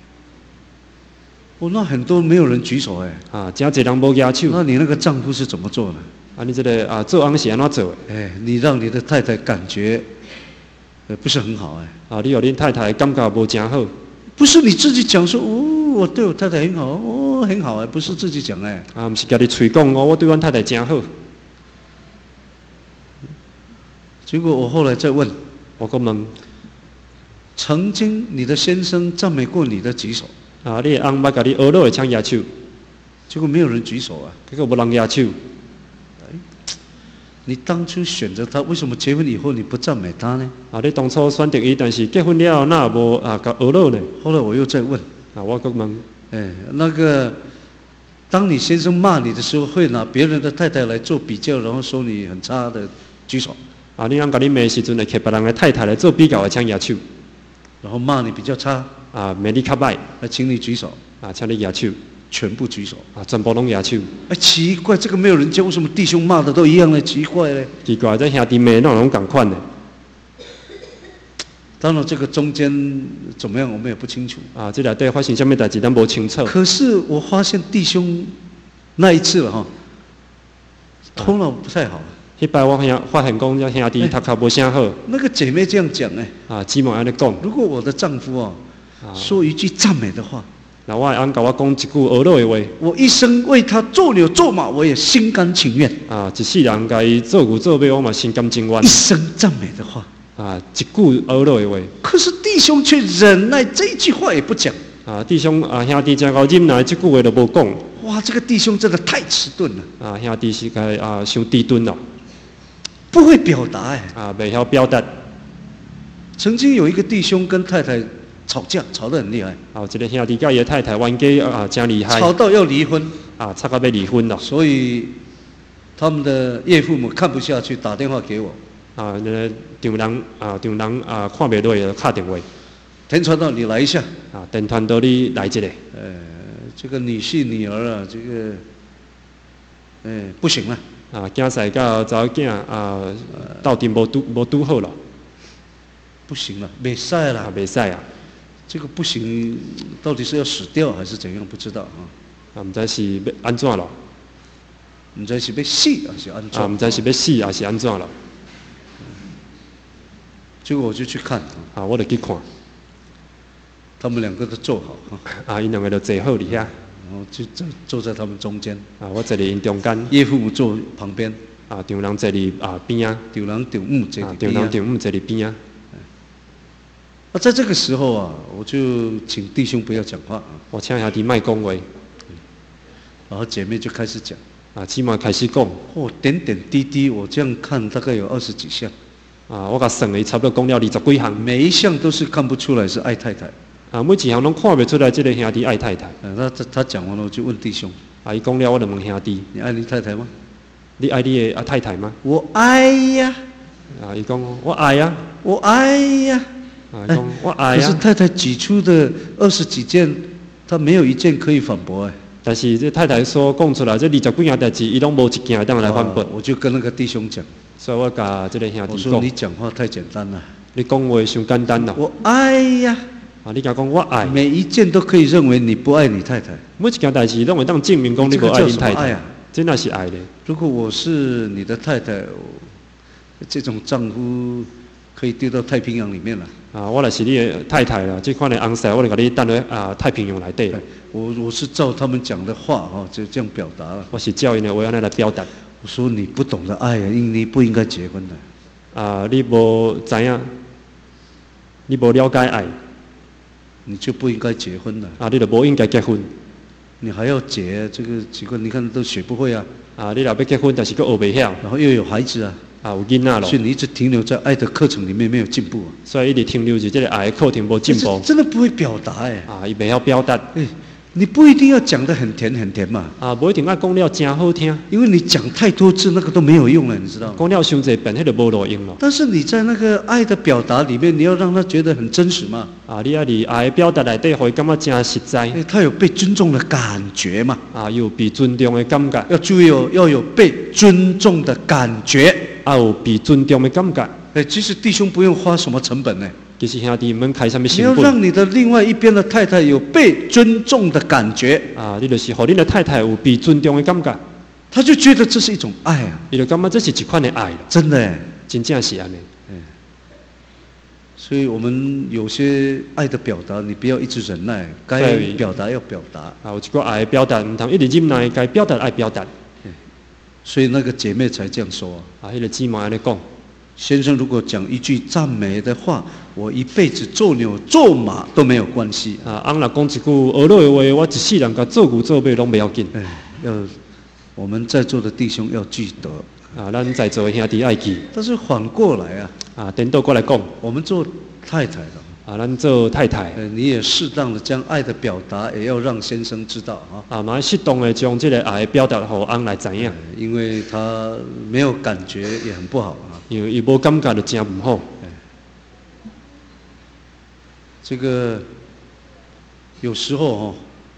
[SPEAKER 3] 那很多没有人举手
[SPEAKER 2] 真侪人无举手。
[SPEAKER 3] 那你那个丈夫是怎么做的？
[SPEAKER 2] 你这个做翁是安怎做的？
[SPEAKER 3] 你让你的太太感觉不是很好
[SPEAKER 2] 你让恁太太感觉无真好。
[SPEAKER 3] 不是你自己讲说我对我太太很好很好不是自己讲
[SPEAKER 2] 不是家己嘴讲我对阮太太真好。
[SPEAKER 3] 结果我后来再问，
[SPEAKER 2] 我讲问，
[SPEAKER 3] 曾经你的先生赞美过你的举手？
[SPEAKER 2] 你的翁捌甲你学落的请举手，
[SPEAKER 3] 结果没有人举手
[SPEAKER 2] 结果无人举手。
[SPEAKER 3] 你当初选择他，为什么结婚以后你不赞美他呢？
[SPEAKER 2] 你当初选择伊，但是结婚了那无甲学落呢？
[SPEAKER 3] 后来我又再问，
[SPEAKER 2] 我再问，
[SPEAKER 3] 那个，当你先生骂你的时候，会拿别人的太太来做比较，然后说你很差的，举手。
[SPEAKER 2] 你人甲你骂的时阵，会摕别人的太太来做比较的，请举手。
[SPEAKER 3] 然后骂你比较差，
[SPEAKER 2] 骂你较歹，
[SPEAKER 3] 请你举手，
[SPEAKER 2] 请你举手。
[SPEAKER 3] 全部举手
[SPEAKER 2] 全部拢举手。
[SPEAKER 3] 奇怪，这个没有人教，为什么弟兄骂的都一样呢？奇怪嘞。
[SPEAKER 2] 奇怪，这兄弟骂那拢同款的。
[SPEAKER 3] 当然，这个中间怎么样，我们也不清楚。
[SPEAKER 2] 这内底发生什么代志，咱无清楚。
[SPEAKER 3] 可是我发现弟兄那一次了头脑不太好。
[SPEAKER 2] 迄摆我发现讲，这兄弟头壳无啥好。
[SPEAKER 3] 那个姐妹这样讲
[SPEAKER 2] 姊妹安尼讲。
[SPEAKER 3] 如果我的丈夫说一句赞美的话。
[SPEAKER 2] 那我的翁甲我讲一句学落的话，
[SPEAKER 3] 我一生为他做牛做马，我也心甘情愿。
[SPEAKER 2] 一世人甲伊做牛做马，我嘛心甘情愿。
[SPEAKER 3] 一生赞美的话，
[SPEAKER 2] 一句学落的话。
[SPEAKER 3] 可是弟兄却忍耐这一句话也不讲。
[SPEAKER 2] 弟兄兄弟真够忍耐，这句话都无讲。
[SPEAKER 3] 哇，这个弟兄真的太迟钝
[SPEAKER 2] 了。兄弟是该伤迟钝了，
[SPEAKER 3] 不会表达
[SPEAKER 2] 袂晓表达。
[SPEAKER 3] 曾经有一个弟兄跟太太吵架，吵得很厉害。
[SPEAKER 2] 这个兄弟甲伊的太太冤家真厉害。
[SPEAKER 3] 吵到要离婚。
[SPEAKER 2] 吵到要离婚了。
[SPEAKER 3] 所以他们的岳父母看不下去，打电话给我。
[SPEAKER 2] 那个丈人看袂落去，打电话。
[SPEAKER 3] 田传道，你来一下。
[SPEAKER 2] 田传道，你来一个。
[SPEAKER 3] 这个女婿女儿这个不行了。
[SPEAKER 2] 囝婿甲查某囝斗阵无拄好了。
[SPEAKER 3] 不行了，袂使啦。
[SPEAKER 2] 袂使啊。
[SPEAKER 3] 这个不行，到底是要死掉还是怎样？不知道
[SPEAKER 2] 唔知是要安怎了？
[SPEAKER 3] 唔知是要死还是安怎？
[SPEAKER 2] 唔知是要死还是安怎了？
[SPEAKER 3] 结果我就去看。
[SPEAKER 2] 我就去看。
[SPEAKER 3] 他们2个都坐好。
[SPEAKER 2] 因2个就坐好伫遐。
[SPEAKER 3] 然后就坐在他们中间。
[SPEAKER 2] 我坐伫因中间。
[SPEAKER 3] 岳父母坐旁边。
[SPEAKER 2] 丈人坐伫边
[SPEAKER 3] 丈人丈母坐伫边
[SPEAKER 2] 丈人丈母坐伫边
[SPEAKER 3] 在这个时候我就请弟兄不要讲话
[SPEAKER 2] 我请兄弟莫讲话。
[SPEAKER 3] 然后姐妹就开始讲。
[SPEAKER 2] 姊妹开始讲。
[SPEAKER 3] 点点滴滴，我这样看大概有20几项。
[SPEAKER 2] 我甲算伊差不多讲了20几项。
[SPEAKER 3] 每一项都是看不出来是爱太太。
[SPEAKER 2] 每一项拢看不出来，这个兄弟爱太太。
[SPEAKER 3] 他讲完了，我就问弟兄。
[SPEAKER 2] 伊讲了，我就问兄弟：
[SPEAKER 3] 你爱你太太吗？
[SPEAKER 2] 你爱你的太太吗？
[SPEAKER 3] 我爱呀。
[SPEAKER 2] 伊讲我爱呀。
[SPEAKER 3] 我爱呀。
[SPEAKER 2] 讲我爱呀。
[SPEAKER 3] 可是太太举出的20几件，他没有一件可以反驳
[SPEAKER 2] 但是这太太所讲出来这20几件代志，伊拢无一件当来反驳。
[SPEAKER 3] 我就跟那个弟兄讲。
[SPEAKER 2] 所以我甲这个兄弟讲。
[SPEAKER 3] 我说你讲话太简单了。
[SPEAKER 2] 你讲话伤简单了。
[SPEAKER 3] 我爱呀。
[SPEAKER 2] 你讲我爱。
[SPEAKER 3] 每一件都可以认为你不爱你太太。
[SPEAKER 2] 每一件代志拢会当证明讲你无爱你太太。这那是爱的。
[SPEAKER 3] 如果我是你的太太，这种丈夫可以丢到太平洋里面了。
[SPEAKER 2] 我若是你的太太了，这款的翁婿，我就甲你等在太平洋内底。
[SPEAKER 3] 我是照他们讲的话就这样表达了。
[SPEAKER 2] 我是照因的话安尼来表达。
[SPEAKER 3] 我说你不懂得爱你不应该结婚的。
[SPEAKER 2] 你无知影，你无了解爱，
[SPEAKER 3] 你就不应该结婚了。
[SPEAKER 2] 你就无应该结婚。
[SPEAKER 3] 你还要结这个奇怪，你看都学不会
[SPEAKER 2] 你若要结婚，但是佫学袂晓，
[SPEAKER 3] 然后又有孩子
[SPEAKER 2] 有囡仔咯
[SPEAKER 3] 所，以你一直停留在爱的课程里面，没有进步啊。
[SPEAKER 2] 所以一直停留在这个爱的课程无进步
[SPEAKER 3] 真的不会表达哎。
[SPEAKER 2] 伊袂晓表达
[SPEAKER 3] 哎，你不一定要讲得很甜很甜嘛，
[SPEAKER 2] 无一定要讲了真好听，
[SPEAKER 3] 因为你讲太多次那个都没有用了，你知道吗？
[SPEAKER 2] 讲了伤济遍，迄就无路用咯。
[SPEAKER 3] 但是你在那个爱的表达里面，你要让他觉得很真实嘛。
[SPEAKER 2] 你要伫爱的表达内底，互伊感觉真实在。
[SPEAKER 3] 哎，他有被尊重的感觉嘛。
[SPEAKER 2] 有被尊重的感觉。
[SPEAKER 3] 要注意哦，要有被尊重的感觉。
[SPEAKER 2] 有被尊重的感觉。
[SPEAKER 3] 哎，其实弟兄不用花什么成本呢。
[SPEAKER 2] 其实兄弟们开什么成
[SPEAKER 3] 你要让你的另外一边的太太有被尊重的感觉。
[SPEAKER 2] 你就是互恁的太太有被尊重的感觉。
[SPEAKER 3] 他就觉得这是一种爱啊。
[SPEAKER 2] 伊就感觉这是一款的爱。
[SPEAKER 3] 真的哎。
[SPEAKER 2] 真正是安尼。
[SPEAKER 3] 所以我们有些爱的表达，你不要一直忍耐，该表达要表达。
[SPEAKER 2] 有一个爱的表达，唔通一直忍耐，该表达爱表达。
[SPEAKER 3] 所以那个姐妹才这样说
[SPEAKER 2] 迄个姊妹安尼讲。
[SPEAKER 3] 先生如果讲一句赞美的话，我一辈子做牛做马都没有关系。
[SPEAKER 2] 翁若讲一句学落的话，我一世人甲做牛做马拢袂要紧。
[SPEAKER 3] 要我们在座的弟兄要记得。
[SPEAKER 2] 咱在座的兄弟爱记。
[SPEAKER 3] 但是反过来
[SPEAKER 2] 颠倒过来讲，
[SPEAKER 3] 我们做太太的
[SPEAKER 2] 咱做太太，
[SPEAKER 3] 你也适当的将爱的表达，也要让先生知道
[SPEAKER 2] 嘛适当的将这个爱的表达互翁来知影。
[SPEAKER 3] 因为他没有感觉也很不好
[SPEAKER 2] 因为伊无感觉就真唔好。
[SPEAKER 3] 这个有时候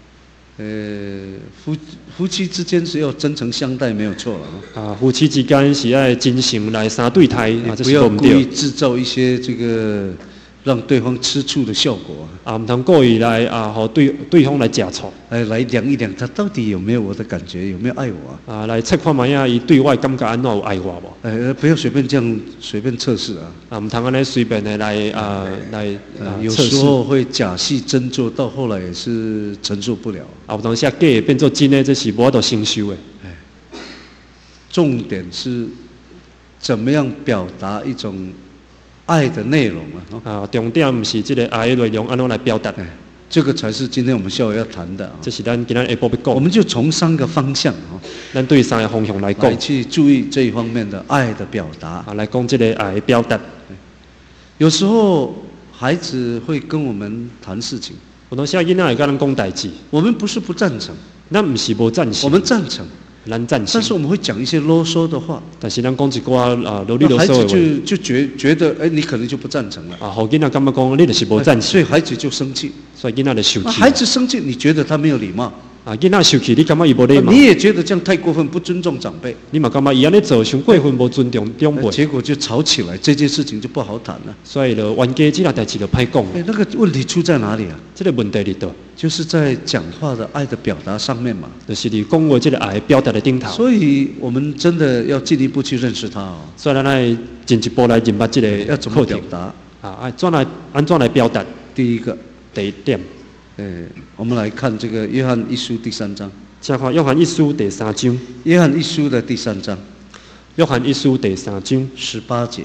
[SPEAKER 3] 夫妻之间是要真诚相待，没有错了
[SPEAKER 2] 夫妻之间是要真诚来相对待，
[SPEAKER 3] 不要故意制造一些这个让对方吃醋的效果
[SPEAKER 2] 唔通故意来互对方来吃醋。
[SPEAKER 3] 来量一量他到底有没有我的感觉，有没有爱我
[SPEAKER 2] 来测看卖伊对我的感觉安怎有爱我无？
[SPEAKER 3] 不要随便这样随便测试
[SPEAKER 2] 唔通安尼随便的来
[SPEAKER 3] 有时候会假戏真做，到后来也是承受不了。
[SPEAKER 2] 有当时假的变做真的，这是无法度承受的。
[SPEAKER 3] 重点是怎么样表达一种爱的内容
[SPEAKER 2] 重点不是这个爱的内容安怎来表达。
[SPEAKER 3] 这个才是今天我们下午要谈的
[SPEAKER 2] 这是咱今天下晡要讲。
[SPEAKER 3] 我们就从3个方向
[SPEAKER 2] 咱对3个方向来讲，
[SPEAKER 3] 来去注意这一方面的爱的表达
[SPEAKER 2] 来讲这个爱的表达。
[SPEAKER 3] 有时候孩子会跟我们谈事情，
[SPEAKER 2] 有当时囡仔会跟咱讲代志，
[SPEAKER 3] 我们不是不赞成，
[SPEAKER 2] 咱不是无赞成，
[SPEAKER 3] 我们赞成，
[SPEAKER 2] 咱赞成，
[SPEAKER 3] 但是我们会讲一些啰嗦的话，
[SPEAKER 2] 但是咱讲一寡啰里啰嗦的话，
[SPEAKER 3] 孩子就觉得你可能就不赞成了
[SPEAKER 2] 互囡仔感觉讲你就是无赞成，
[SPEAKER 3] 所以孩子就生气，
[SPEAKER 2] 所以囡仔就生气。
[SPEAKER 3] 孩子生气，你觉得他没有礼貌？
[SPEAKER 2] 囡仔生气，你感觉伊无礼貌？
[SPEAKER 3] 你也觉得这样太过分，不尊重长辈？
[SPEAKER 2] 你嘛感觉伊安尼做伤过分，无尊重长辈？
[SPEAKER 3] 结果就吵起来，这件事情就不好谈了。
[SPEAKER 2] 所以就冤家这件代志就歹讲。
[SPEAKER 3] 那个问题出在哪里
[SPEAKER 2] 这个问题伫倒？
[SPEAKER 3] 就是在讲话的爱的表达上面嘛。
[SPEAKER 2] 就是伫讲话这个爱表达的顶头。
[SPEAKER 3] 所以我们真的要进一步去认识他
[SPEAKER 2] 所以咱来进一步来认识这个
[SPEAKER 3] 要怎么表达
[SPEAKER 2] 安怎来表达？
[SPEAKER 3] 第一
[SPEAKER 2] 点，
[SPEAKER 3] 我们来看这个约翰一书第3章。
[SPEAKER 2] 请看约翰一书第3章。
[SPEAKER 3] 约翰一书的第3章。
[SPEAKER 2] 约翰一书第3章
[SPEAKER 3] 18节、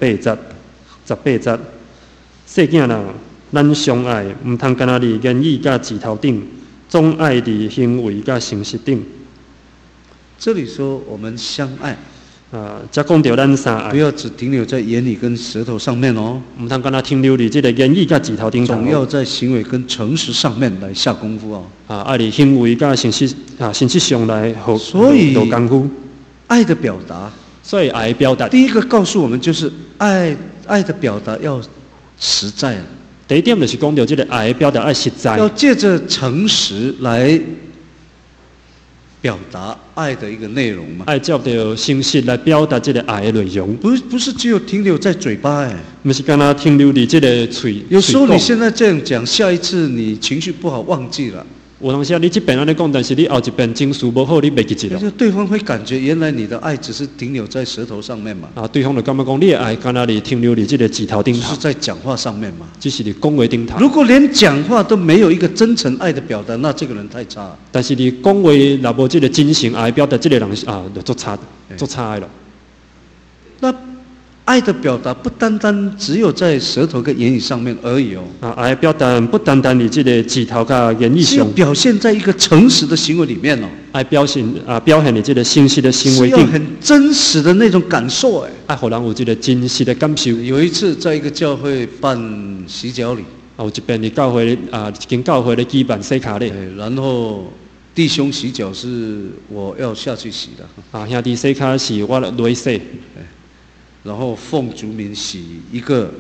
[SPEAKER 2] 18节，细囝人，咱相爱，唔通干那伫言语甲字头顶，总爱伫行为甲诚实顶。
[SPEAKER 3] 这里说我们相爱。
[SPEAKER 2] 才讲到咱相爱，
[SPEAKER 3] 不要只停留在言语跟舌头上面
[SPEAKER 2] 唔通干那停留伫这个言语甲字头顶头，
[SPEAKER 3] 总要在行为跟诚实上面来下功夫
[SPEAKER 2] 爱伫行为甲诚实上来做功夫。
[SPEAKER 3] 爱的表达，
[SPEAKER 2] 所以爱的表达，
[SPEAKER 3] 第一个告诉我们就是爱的表达要实在
[SPEAKER 2] 第一点就是讲到这个爱的表达要实在，
[SPEAKER 3] 要借着诚实来表达爱的一个内容嘛。
[SPEAKER 2] 爱照着诚实来表达这个爱的内容，
[SPEAKER 3] 不是只有停留在嘴巴
[SPEAKER 2] 不是干那停留伫这个嘴。
[SPEAKER 3] 有时候你现在这样讲，下一次你情绪不好忘记了。
[SPEAKER 2] 有当时你这边安尼讲，但是你后一遍情绪不好，你袂记住了。
[SPEAKER 3] 对方会感觉原来你的爱只是停留在舌头上面嘛。
[SPEAKER 2] 对方就感觉讲你的爱干那里停留伫这个指头顶头，
[SPEAKER 3] 是在讲话上面嘛。
[SPEAKER 2] 只是伫讲话顶头。
[SPEAKER 3] 如果连讲话都没有一个真诚爱的表达，那这个人太差了。
[SPEAKER 2] 但是你讲话若无这个真诚爱表达，这个人就足差的了。
[SPEAKER 3] 那爱的表达不单单只有在舌头跟言语上面而已哦。
[SPEAKER 2] 爱的表达不单单伫这个指头甲言语
[SPEAKER 3] 是要
[SPEAKER 2] 上，
[SPEAKER 3] 表现在一个诚实的行为里面哦。
[SPEAKER 2] 爱表现伫这个诚实的行为顶，
[SPEAKER 3] 是要很真实的那种感受哎。
[SPEAKER 2] 爱互人有这个真实的感受。
[SPEAKER 3] 有一次在一个教会办洗脚礼，
[SPEAKER 2] 有一遍伫教会一间教会咧举办洗脚礼，
[SPEAKER 3] 然后弟兄洗脚是我要下去洗的，
[SPEAKER 2] 兄弟洗脚是我来洗，
[SPEAKER 3] 然后奉主名洗一个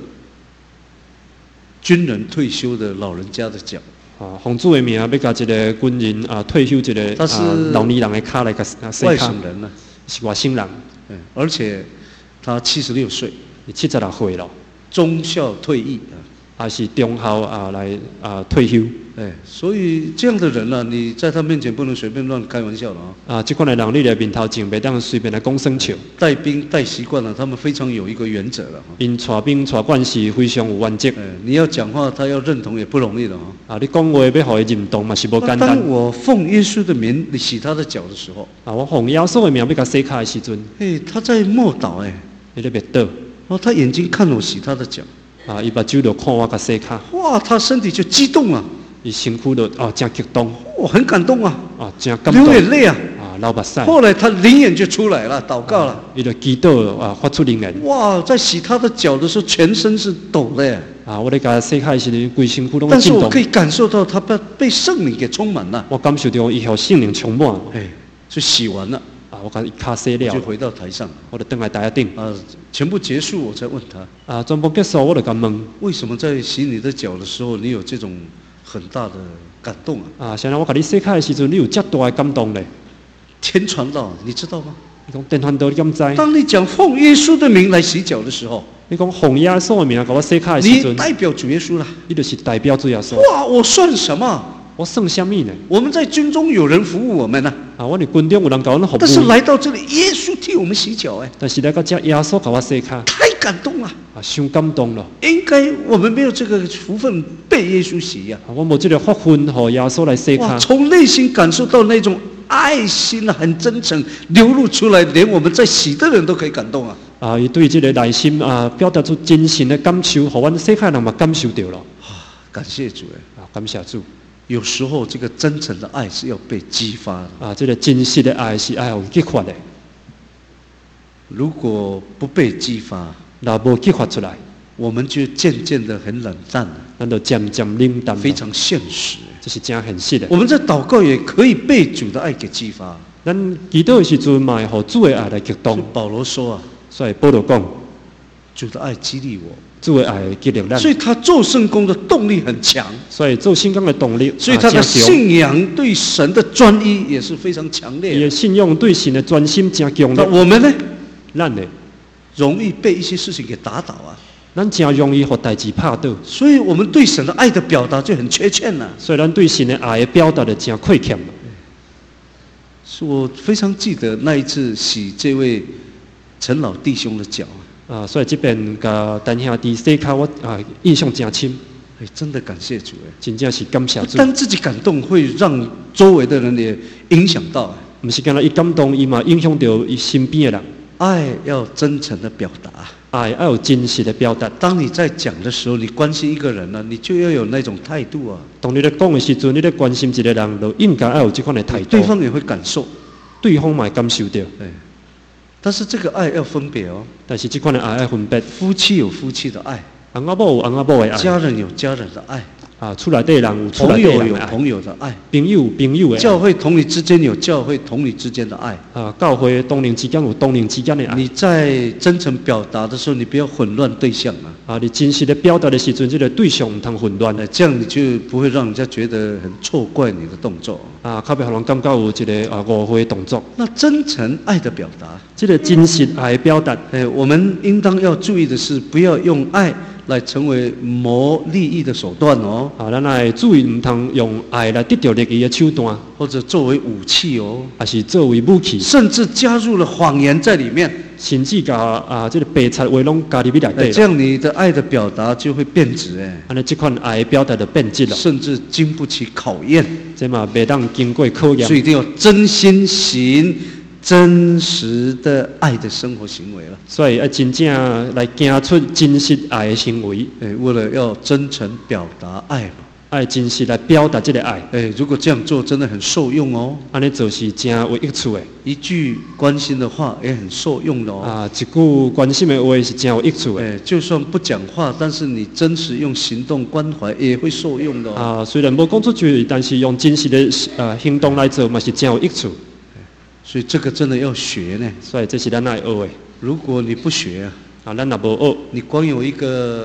[SPEAKER 3] 军人退休的老人家的脚。
[SPEAKER 2] 奉主的名要甲一个军人退休一个
[SPEAKER 3] 他是
[SPEAKER 2] 老年人的脚来甲洗
[SPEAKER 3] 外
[SPEAKER 2] 脚，
[SPEAKER 3] 省人呢，
[SPEAKER 2] 是外省人，
[SPEAKER 3] 而且他76岁，
[SPEAKER 2] 76岁了，
[SPEAKER 3] 中校退役啊。
[SPEAKER 2] 也是中校来退休。
[SPEAKER 3] 所以这样的人呢，你在他面前不能随便乱开玩笑了啊。
[SPEAKER 2] 这款的人，你在面头前袂当随便来讲耍笑。
[SPEAKER 3] 带兵带习惯了，他们非常有一个原则了。
[SPEAKER 2] 因带兵带惯是非常有原则。
[SPEAKER 3] 你要讲话，他要认同也不容易的啊。
[SPEAKER 2] 你讲话要互伊认同嘛是无简单。
[SPEAKER 3] 当我奉耶稣的名你洗他的脚的时候，
[SPEAKER 2] 我奉耶稣的名要甲洗脚的时阵，
[SPEAKER 3] 他在默祷
[SPEAKER 2] 你咧默祷。
[SPEAKER 3] 他眼睛看我洗他的脚。
[SPEAKER 2] 伊目睭就看我甲洗脚。
[SPEAKER 3] 哇，他身体就激动了。
[SPEAKER 2] 伊身躯就真激动。
[SPEAKER 3] 很感动啊。
[SPEAKER 2] 真感动。
[SPEAKER 3] 流眼泪啊。
[SPEAKER 2] 流目屎。
[SPEAKER 3] 后来他灵眼就出来了，祷告了。
[SPEAKER 2] 伊就祈祷发出灵言。
[SPEAKER 3] 哇，在洗他的脚的时候，全身是抖的耶。
[SPEAKER 2] 我咧甲洗脚的时阵，规身躯拢
[SPEAKER 3] 但是我可以感受到他被圣灵给充满了。
[SPEAKER 2] 我感受到伊互圣灵充满。
[SPEAKER 3] 就洗完了。
[SPEAKER 2] 我甲伊脚洗了，
[SPEAKER 3] 就回到台上，
[SPEAKER 2] 我就登来台顶。
[SPEAKER 3] 全部结束，我才问他。
[SPEAKER 2] 全部结束，我就甲问，
[SPEAKER 3] 为什么在洗你的脚的时候，你有这种很大的感动啊？
[SPEAKER 2] 现在我甲你洗脚的时阵，你有这大的感动咧？
[SPEAKER 3] 天传道，你知道吗？
[SPEAKER 2] 你讲天传道，你敢知？
[SPEAKER 3] 当你讲奉耶稣的名来洗脚的时候，
[SPEAKER 2] 你讲奉耶稣的名甲我洗脚的时阵，
[SPEAKER 3] 你代表主耶稣了。
[SPEAKER 2] 你就是代表主耶稣。
[SPEAKER 3] 哇，我算什么？
[SPEAKER 2] 我算什么呢？
[SPEAKER 3] 我们在军中有人服务我们呢。
[SPEAKER 2] 我哋军中有人甲我服务。
[SPEAKER 3] 但是来到这里，耶稣替我们洗脚
[SPEAKER 2] 但是来到这耶稣甲我洗脚。
[SPEAKER 3] 太感动了。
[SPEAKER 2] 伤感动了。
[SPEAKER 3] 应该我们没有这个福分被耶稣洗呀。
[SPEAKER 2] 我冇这个福分，和耶稣来洗脚。
[SPEAKER 3] 从内心感受到那种爱心很真诚流露出来，连我们在洗的人都可以感动啊。
[SPEAKER 2] 伊对这个内心表达出真心的感受，和阮洗脚人嘛感受到了。
[SPEAKER 3] 感谢主
[SPEAKER 2] 感谢主。
[SPEAKER 3] 有时候这个真诚的爱是要被激发的
[SPEAKER 2] 这个真实的爱是爱有激发的。
[SPEAKER 3] 如果不被激发，
[SPEAKER 2] 若无激发出来，
[SPEAKER 3] 我们就渐渐的很冷淡了，
[SPEAKER 2] 咱就渐渐冷淡，
[SPEAKER 3] 非常现实。
[SPEAKER 2] 这是真现实的。
[SPEAKER 3] 我们在祷告也可以被主的爱给激发。
[SPEAKER 2] 咱祈祷的时阵嘛，会互主的爱来激动。
[SPEAKER 3] 保罗说
[SPEAKER 2] 所以保罗讲，
[SPEAKER 3] 主的爱激励我。
[SPEAKER 2] 主的爱激励咱，
[SPEAKER 3] 所以他做圣工的动力很强，
[SPEAKER 2] 所以做圣工的动力，
[SPEAKER 3] 所以他的信仰对神的专一也是非常强烈的。
[SPEAKER 2] 伊的信仰对神的专心真强烈。
[SPEAKER 3] 那我们呢？
[SPEAKER 2] 咱呢，
[SPEAKER 3] 容易被一些事情给打倒
[SPEAKER 2] 咱真容易互代志拍倒。
[SPEAKER 3] 所以我们对神的爱的表达就很缺欠了。
[SPEAKER 2] 所以咱对神的爱的表达就真亏欠了。
[SPEAKER 3] 是我非常记得那一次洗这位陈老弟兄的脚。
[SPEAKER 2] 所以这边甲陈兄弟洗脚，我印象真深。
[SPEAKER 3] 真的感谢主
[SPEAKER 2] 真正是感谢主。
[SPEAKER 3] 但自己感动，会让周围的人也影响到。
[SPEAKER 2] 不是干那一感动，伊嘛影响到伊身边的人。
[SPEAKER 3] 爱要真诚的表达，
[SPEAKER 2] 爱要有真实的表达。
[SPEAKER 3] 当你在讲的时候，你关心一个人呢，你就要有那种态度
[SPEAKER 2] 当你在讲的时阵，你在关心一个人，就应该要有这款的态度。
[SPEAKER 3] 对方也会感受，
[SPEAKER 2] 对方嘛会感受到。
[SPEAKER 3] 但是这个爱要分别
[SPEAKER 2] 但是这款的爱要分别。
[SPEAKER 3] 夫妻有夫妻的爱，
[SPEAKER 2] 翁仔某有翁仔某的爱，
[SPEAKER 3] 家人有家人的爱，
[SPEAKER 2] 厝内底人有厝内底人的爱，
[SPEAKER 3] 朋友有朋友的爱，
[SPEAKER 2] 朋友有朋友的爱，
[SPEAKER 3] 教会同理之间有教会同理之间的爱，
[SPEAKER 2] 教会同龄之间有同龄之间的爱。
[SPEAKER 3] 你在真诚表达的时候，你不要混乱对象
[SPEAKER 2] 你真实的表达的时阵，这个对象唔通混乱
[SPEAKER 3] 这样你就不会让人家觉得很错怪你的动作
[SPEAKER 2] 较袂互人感觉有一个误会的动作。
[SPEAKER 3] 那真诚爱的表达，
[SPEAKER 2] 这个真实爱的表达，
[SPEAKER 3] 我们应当要注意的是，不要用爱来成为谋利益的手段
[SPEAKER 2] 咱来注意唔通用爱来得到利益的手段，
[SPEAKER 3] 或者作为武器
[SPEAKER 2] 还是作为武器，
[SPEAKER 3] 甚至加入了谎言在里面，
[SPEAKER 2] 甚至把这个白贼话拢加入去内底。
[SPEAKER 3] 这样你的爱的表达就会变质
[SPEAKER 2] 安尼这款爱的表达就变质了，
[SPEAKER 3] 甚至经不起考验。
[SPEAKER 2] 这嘛袂当经过考验。
[SPEAKER 3] 所以一定要真心行真实的爱的生活行为了。
[SPEAKER 2] 所以要真正来行出真实爱的行为，
[SPEAKER 3] 为了要真诚表达爱嘛。
[SPEAKER 2] 爱真实来表达这个爱。
[SPEAKER 3] 如果这样做真的很受用哦。
[SPEAKER 2] 安尼做是真有益处的。
[SPEAKER 3] 一句关心的话也很受用的哦。
[SPEAKER 2] 啊，一句关心的话是真有益处的。
[SPEAKER 3] 就算不讲话，但是你真实用行动关怀也会受用的哦。
[SPEAKER 2] 啊，虽然无讲出去，但是用真实的行动来做，嘛是真有益处。
[SPEAKER 3] 所以这个真的要学呢。
[SPEAKER 2] 所以这是咱爱学的。
[SPEAKER 3] 如果你不学
[SPEAKER 2] 啊，咱若无学，
[SPEAKER 3] 你光有一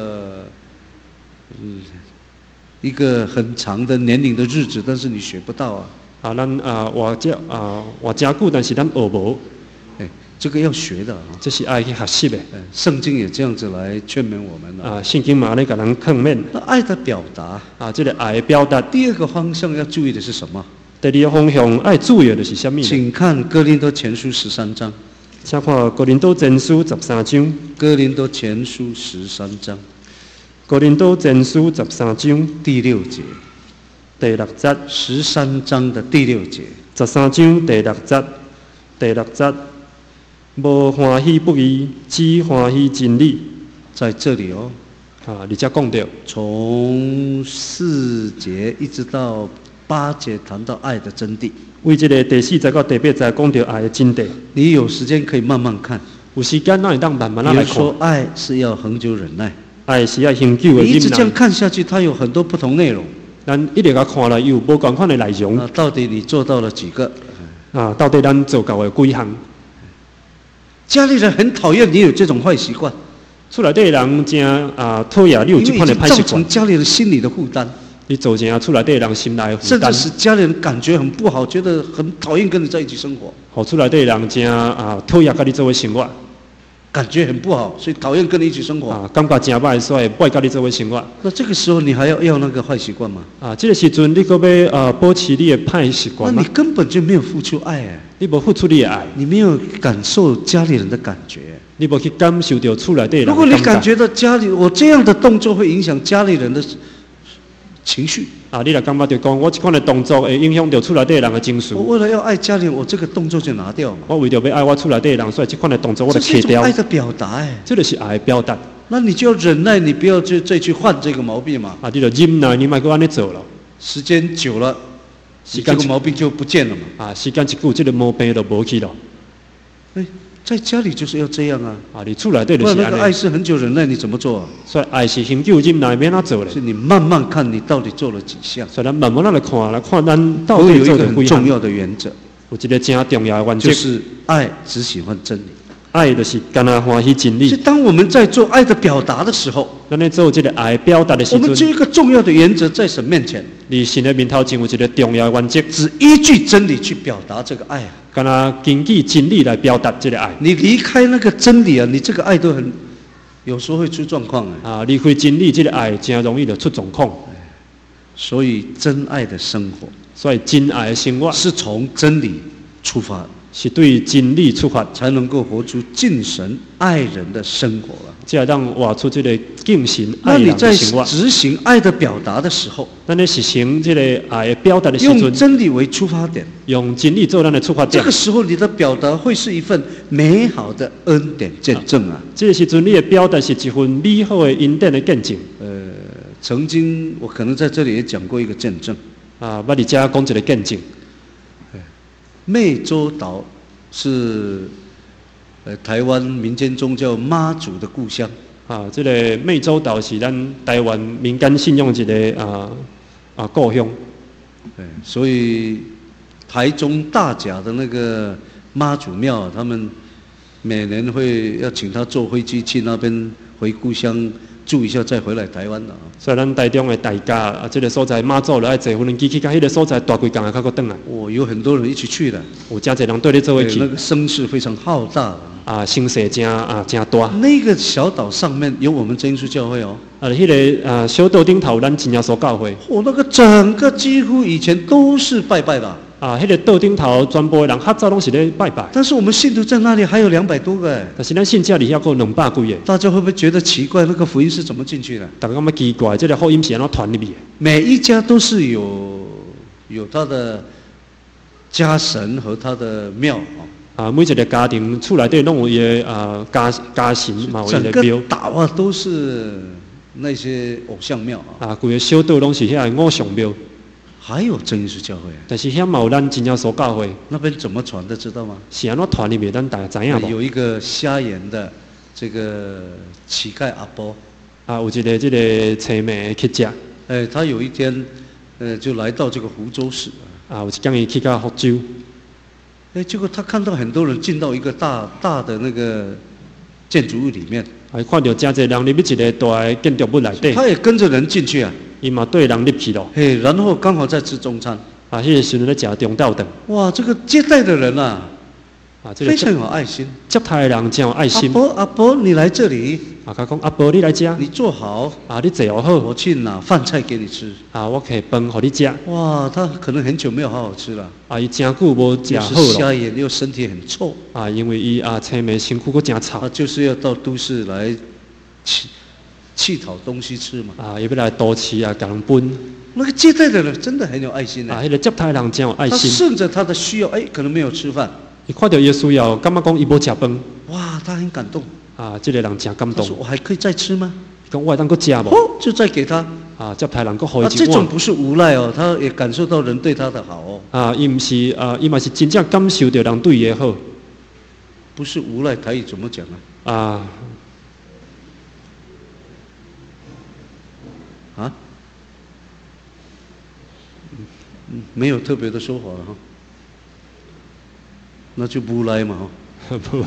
[SPEAKER 3] 个很长的年龄的日子，但是你学不到啊。
[SPEAKER 2] 啊，咱活真久，但是咱学无。
[SPEAKER 3] 这个要学的啊。
[SPEAKER 2] 这是爱去学习的。
[SPEAKER 3] 圣经也这样子来劝勉我们了。
[SPEAKER 2] 啊，圣经嘛，咧甲人劝勉。
[SPEAKER 3] 那爱的表达
[SPEAKER 2] 啊，这个爱的表达。
[SPEAKER 3] 第二个方向要注意的是什么？
[SPEAKER 2] 第二个方向爱注意的是什么？
[SPEAKER 3] 请看哥林多前书13章。
[SPEAKER 2] 请看哥林多前书13章。
[SPEAKER 3] 哥林多前书13章。
[SPEAKER 2] 哥林多前书13章
[SPEAKER 3] 第6节。
[SPEAKER 2] 第6节。
[SPEAKER 3] 13章的第6节。
[SPEAKER 2] 13章第6节。第6节。无欢喜不义，只欢喜真理。
[SPEAKER 3] 在这里哦。
[SPEAKER 2] 啊，你才讲到。
[SPEAKER 3] 从4节一直到8节谈到爱的真谛。
[SPEAKER 2] 为这个第4节到第8节讲到爱的真谛。
[SPEAKER 3] 你有时间可以慢慢看。
[SPEAKER 2] 有时间咱会当慢慢来看。
[SPEAKER 3] 比如说，爱是要恒久忍耐。
[SPEAKER 2] 爱是要恒久的忍耐。
[SPEAKER 3] 你一直这样看下去，它有很多不同内容。
[SPEAKER 2] 咱一直甲看了，有无同款的内容。
[SPEAKER 3] 到底你做到了几个？
[SPEAKER 2] 啊，到底咱做到的几项？
[SPEAKER 3] 家里人很讨厌你有这种坏习惯。
[SPEAKER 2] 厝内底人真讨厌你有这款的歹习惯。
[SPEAKER 3] 造成家里人心里的负担。
[SPEAKER 2] 你做成厝内底人心内的负担。
[SPEAKER 3] 甚至使家里人感觉很不好，觉得很讨厌跟你在一起生活。
[SPEAKER 2] 互厝内底人真讨厌跟你做伙生活。
[SPEAKER 3] 感觉很不好，所以讨厌跟你一起生活。
[SPEAKER 2] 感觉真歹，所以不爱跟你做伙生活。
[SPEAKER 3] 那这个时候你还要那个坏习惯吗？
[SPEAKER 2] 这个时阵你搁要保持你的歹习惯吗？
[SPEAKER 3] 那你根本就没有付出爱
[SPEAKER 2] 你无付出你的爱，
[SPEAKER 3] 你没有感受家里人的感觉，
[SPEAKER 2] 你无去感受到厝内底人的感觉。
[SPEAKER 3] 如果你感觉到家里我这样的动作会影响家里人的情绪。
[SPEAKER 2] 你若感觉到讲，我这款的动作会影响到厝内底人的情绪。
[SPEAKER 3] 我为了要爱家里人，我这个动作就拿掉嘛。
[SPEAKER 2] 我为了要爱我厝内底人，所以这款的动作我就
[SPEAKER 3] 切掉。这是一种爱的表达
[SPEAKER 2] 这就是爱的表达。
[SPEAKER 3] 那你就要忍耐，你不要再去换这个毛病嘛。
[SPEAKER 2] 你就忍耐，你莫搁安尼做了。
[SPEAKER 3] 时间久了，这个毛病就不见了嘛。
[SPEAKER 2] 时间一久，这个毛病就无去了。
[SPEAKER 3] 在家里就是要这样啊！
[SPEAKER 2] 你厝内底就是安尼。
[SPEAKER 3] 不然那个爱是很久忍耐，你怎么做啊？
[SPEAKER 2] 所以爱是很久忍耐，免哪做嘞？
[SPEAKER 3] 是你慢慢看你到底做了几项。
[SPEAKER 2] 所以咱慢慢来看咱到底做了几项。有一个
[SPEAKER 3] 很重要的原则，
[SPEAKER 2] 有一个真重要的原则，
[SPEAKER 3] 就是爱只喜欢真理。
[SPEAKER 2] 爱就是干那欢喜真理。
[SPEAKER 3] 所以当我们在做爱的表达的时候，
[SPEAKER 2] 咱在做这个爱表达的时候，
[SPEAKER 3] 我们就有一个重要的原则在神面前。
[SPEAKER 2] 你神的面头前有一个重要的原则，
[SPEAKER 3] 只依据真理去表达这个爱啊。
[SPEAKER 2] 干那根据真理来表达这个爱。
[SPEAKER 3] 你离开那个真理啊，你这个爱都很，有时候会出状况
[SPEAKER 2] 离开真理，这个爱真容易就出状况。
[SPEAKER 3] 所以真爱的生活，
[SPEAKER 2] 所以真爱的生活
[SPEAKER 3] 是从真理出发。
[SPEAKER 2] 是对真理出发，
[SPEAKER 3] 才能够活出敬神爱人的生活了。
[SPEAKER 2] 这样让活出这个敬神爱人的生活。
[SPEAKER 3] 那你在执行爱的表达的时候，
[SPEAKER 2] 那你实行这个爱的表达的时候，
[SPEAKER 3] 用真理为出发点，
[SPEAKER 2] 用真理做咱的出发点。
[SPEAKER 3] 这个时候你的表达会是一份美好的恩典见证啊！
[SPEAKER 2] 这个时阵你的表达是一份美好的恩典的见证。
[SPEAKER 3] 曾经我可能在这里也讲过一个见证
[SPEAKER 2] 我伫遮讲一个见证。
[SPEAKER 3] 湄洲岛是台湾民间宗教妈祖的故乡
[SPEAKER 2] 这个湄洲岛是咱台湾民间信仰一个故乡。
[SPEAKER 3] 所以台中大甲的那个妈祖庙，他们每年会要请他坐飞机去那边回故乡住一下，再回来台湾的
[SPEAKER 2] 所以咱台中的大甲这个所在妈祖就爱坐飞机去到迄个所在大几工才够转来。
[SPEAKER 3] 有很多人一起去的，
[SPEAKER 2] 有真侪人对你做伙去。
[SPEAKER 3] 那个声势非常浩大
[SPEAKER 2] 声势真大。
[SPEAKER 3] 那个小岛上面有我们真耶稣教会哦。
[SPEAKER 2] 迄个小岛顶头咱真耶稣教会。
[SPEAKER 3] 那个整个几乎以前都是拜拜的。
[SPEAKER 2] 迄个岛顶头全部的人较早拢是咧拜拜。
[SPEAKER 3] 但是我们信徒在那里还有200多个
[SPEAKER 2] 但是咱信者里遐够200几个。
[SPEAKER 3] 大家会不会觉得奇怪？那个福音是怎么进去的？
[SPEAKER 2] 大家感觉奇怪，这个福音是安怎传入去的？
[SPEAKER 3] 每一家都是有他的家神和他的庙
[SPEAKER 2] 每一个家庭厝内底拢有伊的家神嘛，有伊
[SPEAKER 3] 整个
[SPEAKER 2] 的庙。
[SPEAKER 3] 岛啊都是那些偶像庙啊。
[SPEAKER 2] 规个小岛拢是遐偶像庙。
[SPEAKER 3] 还有真耶稣教会啊？
[SPEAKER 2] 但是遐嘛有咱真耶稣教会。
[SPEAKER 3] 那边怎么传的知道吗？
[SPEAKER 2] 是安怎传入去？咱大家知影无？
[SPEAKER 3] 有一个瞎眼的这个乞丐阿伯。
[SPEAKER 2] 有一个这个青梅乞食。
[SPEAKER 3] 他有一天，就来到这个湖州市。
[SPEAKER 2] 有一天伊去到福州。
[SPEAKER 3] 结果他看到很多人进到一个大的那个建筑物里面。
[SPEAKER 2] 看到真侪人入去一个大的建筑物内底。
[SPEAKER 3] 他也跟着人进去啊。
[SPEAKER 2] 伊嘛对人入去咯。
[SPEAKER 3] 然后刚好在吃中餐。
[SPEAKER 2] 迄个时阵咧食中昼顿。
[SPEAKER 3] 哇，这个接待的人啊，
[SPEAKER 2] 这个
[SPEAKER 3] 非常有爱心。
[SPEAKER 2] 接待的人真有爱心。
[SPEAKER 3] 阿伯，你来这里。
[SPEAKER 2] 他讲阿伯，你来吃。
[SPEAKER 3] 你坐好。
[SPEAKER 2] 你坐好。
[SPEAKER 3] 我去拿饭菜给你吃。
[SPEAKER 2] 我摕饭给你吃。
[SPEAKER 3] 哇，他可能很久没有好好吃了。
[SPEAKER 2] 伊真久无食好
[SPEAKER 3] 了。瞎眼又身体很臭。
[SPEAKER 2] 因为伊青梅身躯佫真臭。
[SPEAKER 3] 他就是要到都市来乞讨东西吃嘛。
[SPEAKER 2] 伊要来都市甲人分。
[SPEAKER 3] 那个接待的人真的很有爱心
[SPEAKER 2] 迄个接待的人真有爱心。
[SPEAKER 3] 他顺着他的需要，可能没有吃饭。
[SPEAKER 2] 伊看到伊的需要，感觉讲伊无食饭。
[SPEAKER 3] 哇，他很感动。
[SPEAKER 2] 这个人真感动。
[SPEAKER 3] 他说：“我还可以再吃吗？”
[SPEAKER 2] 讲我还当佫食无？
[SPEAKER 3] 就再给他。
[SPEAKER 2] 接待人佫互伊一碗。
[SPEAKER 3] 这种不是无赖哦，他也感受到人对他的好哦。
[SPEAKER 2] 伊毋是伊嘛是真正感受到人对伊的好。
[SPEAKER 3] 不是无赖，台语怎么讲
[SPEAKER 2] 啊？
[SPEAKER 3] 没有特别的说法了哈。那就无赖嘛
[SPEAKER 2] 不。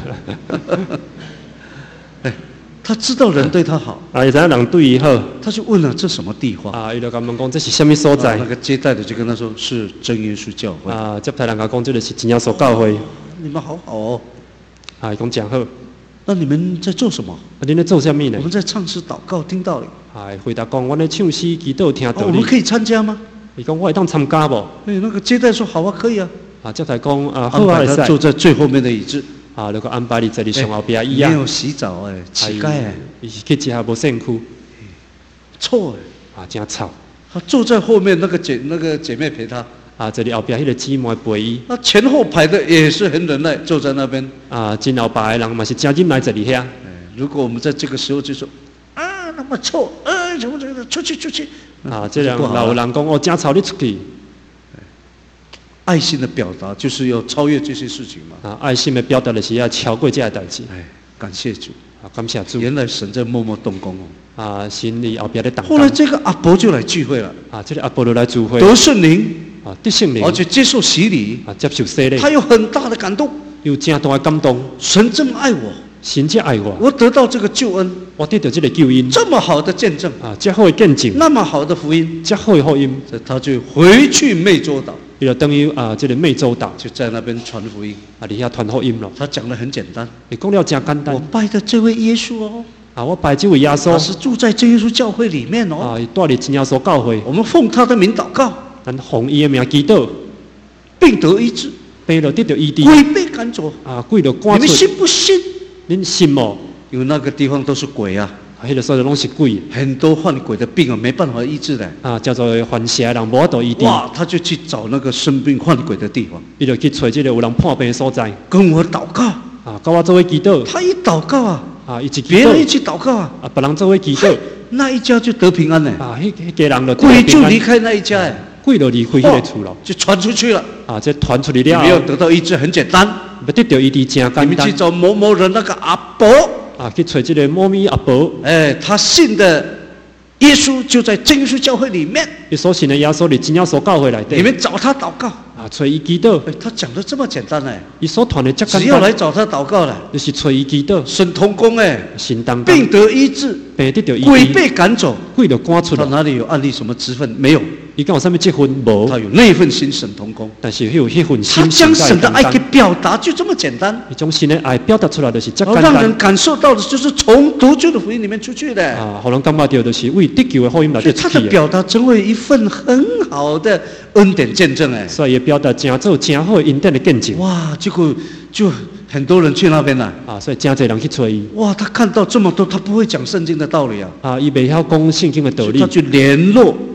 [SPEAKER 3] 他知道人对他好。
[SPEAKER 2] 伊知影人对伊好。
[SPEAKER 3] 他就问了这什么地方？
[SPEAKER 2] 伊就甲问讲这是什么所在？
[SPEAKER 3] 那个接待的就跟他说是真耶稣教会。
[SPEAKER 2] 接待人甲讲这个是真耶稣教会。
[SPEAKER 3] 你们好好哦。
[SPEAKER 2] 伊讲真好。
[SPEAKER 3] 那你们在做什么？
[SPEAKER 2] 你在做什么呢？
[SPEAKER 3] 我们在唱诗、祷告、听道理。
[SPEAKER 2] 回答讲，我在唱诗、祈祷、听道理。
[SPEAKER 3] 我们可以参加吗？
[SPEAKER 2] 伊讲我会当参加无？
[SPEAKER 3] 那个接待说好啊，可以啊。
[SPEAKER 2] 接待讲
[SPEAKER 3] 好啊，他坐在最后面的椅子。
[SPEAKER 2] 就个安排你坐伫上后边椅啊。
[SPEAKER 3] 没有洗澡乞丐
[SPEAKER 2] 伊是去一下无身躯。
[SPEAKER 3] 臭
[SPEAKER 2] 真臭。
[SPEAKER 3] 他坐在后面，那个姐妹陪他。
[SPEAKER 2] 坐伫后边迄个姊妹陪伊。
[SPEAKER 3] 那前后排的也是很忍耐，坐在那边。
[SPEAKER 2] 真后排的人嘛是真忍耐坐伫遐。
[SPEAKER 3] 如果我们在这个时候就说那么臭，什么出去。
[SPEAKER 2] 这样老人讲真臭，你出去。
[SPEAKER 3] 爱心的表达就是要超越这些事情嘛。
[SPEAKER 2] 爱心的表达就是要超过这些代志。
[SPEAKER 3] 感谢主。
[SPEAKER 2] 感谢主。
[SPEAKER 3] 原来神在默默动工
[SPEAKER 2] 哦。神伫后边咧动工。
[SPEAKER 3] 后来这个阿伯就来聚会了。
[SPEAKER 2] 这个阿伯就来聚会。
[SPEAKER 3] 得圣灵。
[SPEAKER 2] 得圣灵。
[SPEAKER 3] 而且接受洗礼。
[SPEAKER 2] 接受洗礼。
[SPEAKER 3] 他有很大的感动。
[SPEAKER 2] 有真大的感动。
[SPEAKER 3] 神这么爱我。
[SPEAKER 2] 神这爱我。
[SPEAKER 3] 我得到这个救恩。
[SPEAKER 2] 我得到这个救恩。
[SPEAKER 3] 这么好的见证。
[SPEAKER 2] 这好的见证。
[SPEAKER 3] 那么好的福音。
[SPEAKER 2] 这好的福音。
[SPEAKER 3] 他就回去湄洲岛。
[SPEAKER 2] 伊就等于这个湄洲岛，
[SPEAKER 3] 就在那边传福音。
[SPEAKER 2] 伫遐传福音咯。
[SPEAKER 3] 他讲得很简单。
[SPEAKER 2] 你讲了真简单。
[SPEAKER 3] 我拜的这位耶稣哦。
[SPEAKER 2] 我拜这位耶稣。
[SPEAKER 3] 他是住在真耶稣教会里面哦。
[SPEAKER 2] 伊住伫真耶稣教会。
[SPEAKER 3] 我们奉他的名祷告。
[SPEAKER 2] 咱奉伊的名祈祷。
[SPEAKER 3] 病得医治。
[SPEAKER 2] 病就得到医治。
[SPEAKER 3] 鬼被赶走。
[SPEAKER 2] 鬼就赶出。
[SPEAKER 3] 你们信不信？
[SPEAKER 2] 恁信无？
[SPEAKER 3] 因为那个地方都是鬼啊。
[SPEAKER 2] 迄个所在拢是鬼，
[SPEAKER 3] 很多患鬼的病没办法医治的。
[SPEAKER 2] 叫做患邪人无法度医治。
[SPEAKER 3] 哇，他就去找那个生病患鬼的地方。
[SPEAKER 2] 伊就去找这个有人破病的所在。
[SPEAKER 3] 跟我祷告。
[SPEAKER 2] 跟我做伙祈祷。
[SPEAKER 3] 他一祷告
[SPEAKER 2] 一起
[SPEAKER 3] 别人一起祷告
[SPEAKER 2] 别人做伙祈祷。
[SPEAKER 3] 那一家就得平安呢。
[SPEAKER 2] 迄家人就
[SPEAKER 3] 鬼就离开那一家
[SPEAKER 2] 鬼就离开迄个厝咯，
[SPEAKER 3] 就传出去了。
[SPEAKER 2] 这传出去了。
[SPEAKER 3] 你要得到医治很简单，
[SPEAKER 2] 要得到医治真简单。
[SPEAKER 3] 你们去找某某人那个阿伯。
[SPEAKER 2] 去找这个某咪阿伯。
[SPEAKER 3] 他信的耶稣就在真耶稣教会里面。
[SPEAKER 2] 伊所信的耶稣伫真耶稣教会内底。
[SPEAKER 3] 你们找他祷告。
[SPEAKER 2] 找伊祈祷。
[SPEAKER 3] 他讲的这么简单
[SPEAKER 2] 伊所传的这简单。
[SPEAKER 3] 只要来找他祷告了，
[SPEAKER 2] 就是找伊祈祷。
[SPEAKER 3] 神同工
[SPEAKER 2] 神同工。
[SPEAKER 3] 病得医治，
[SPEAKER 2] 病得到医治。
[SPEAKER 3] 鬼被赶走，
[SPEAKER 2] 鬼就赶出来。
[SPEAKER 3] 他哪里有案例什么职分？没有。
[SPEAKER 2] 伊讲有啥物积分无？
[SPEAKER 3] 他有那份心神同工，
[SPEAKER 2] 但是有迄份心。
[SPEAKER 3] 他将神的爱给表达，就这么简单。
[SPEAKER 2] 伊将神的爱表达出来，就是这简单。
[SPEAKER 3] 让人感受到的就是从得救的福音里面出去的。
[SPEAKER 2] 互人感觉到就是为得救的福音内底出去的。
[SPEAKER 3] 他的表达成为一份很好的恩典见证
[SPEAKER 2] 所以伊表达真做真好恩典的见证。
[SPEAKER 3] 哇，结果就很多人去那边了。
[SPEAKER 2] 所以真侪人去找伊。
[SPEAKER 3] 哇，他看到这么多，他不会讲圣经的道理
[SPEAKER 2] 伊袂晓讲圣经的道理。
[SPEAKER 3] 他就联络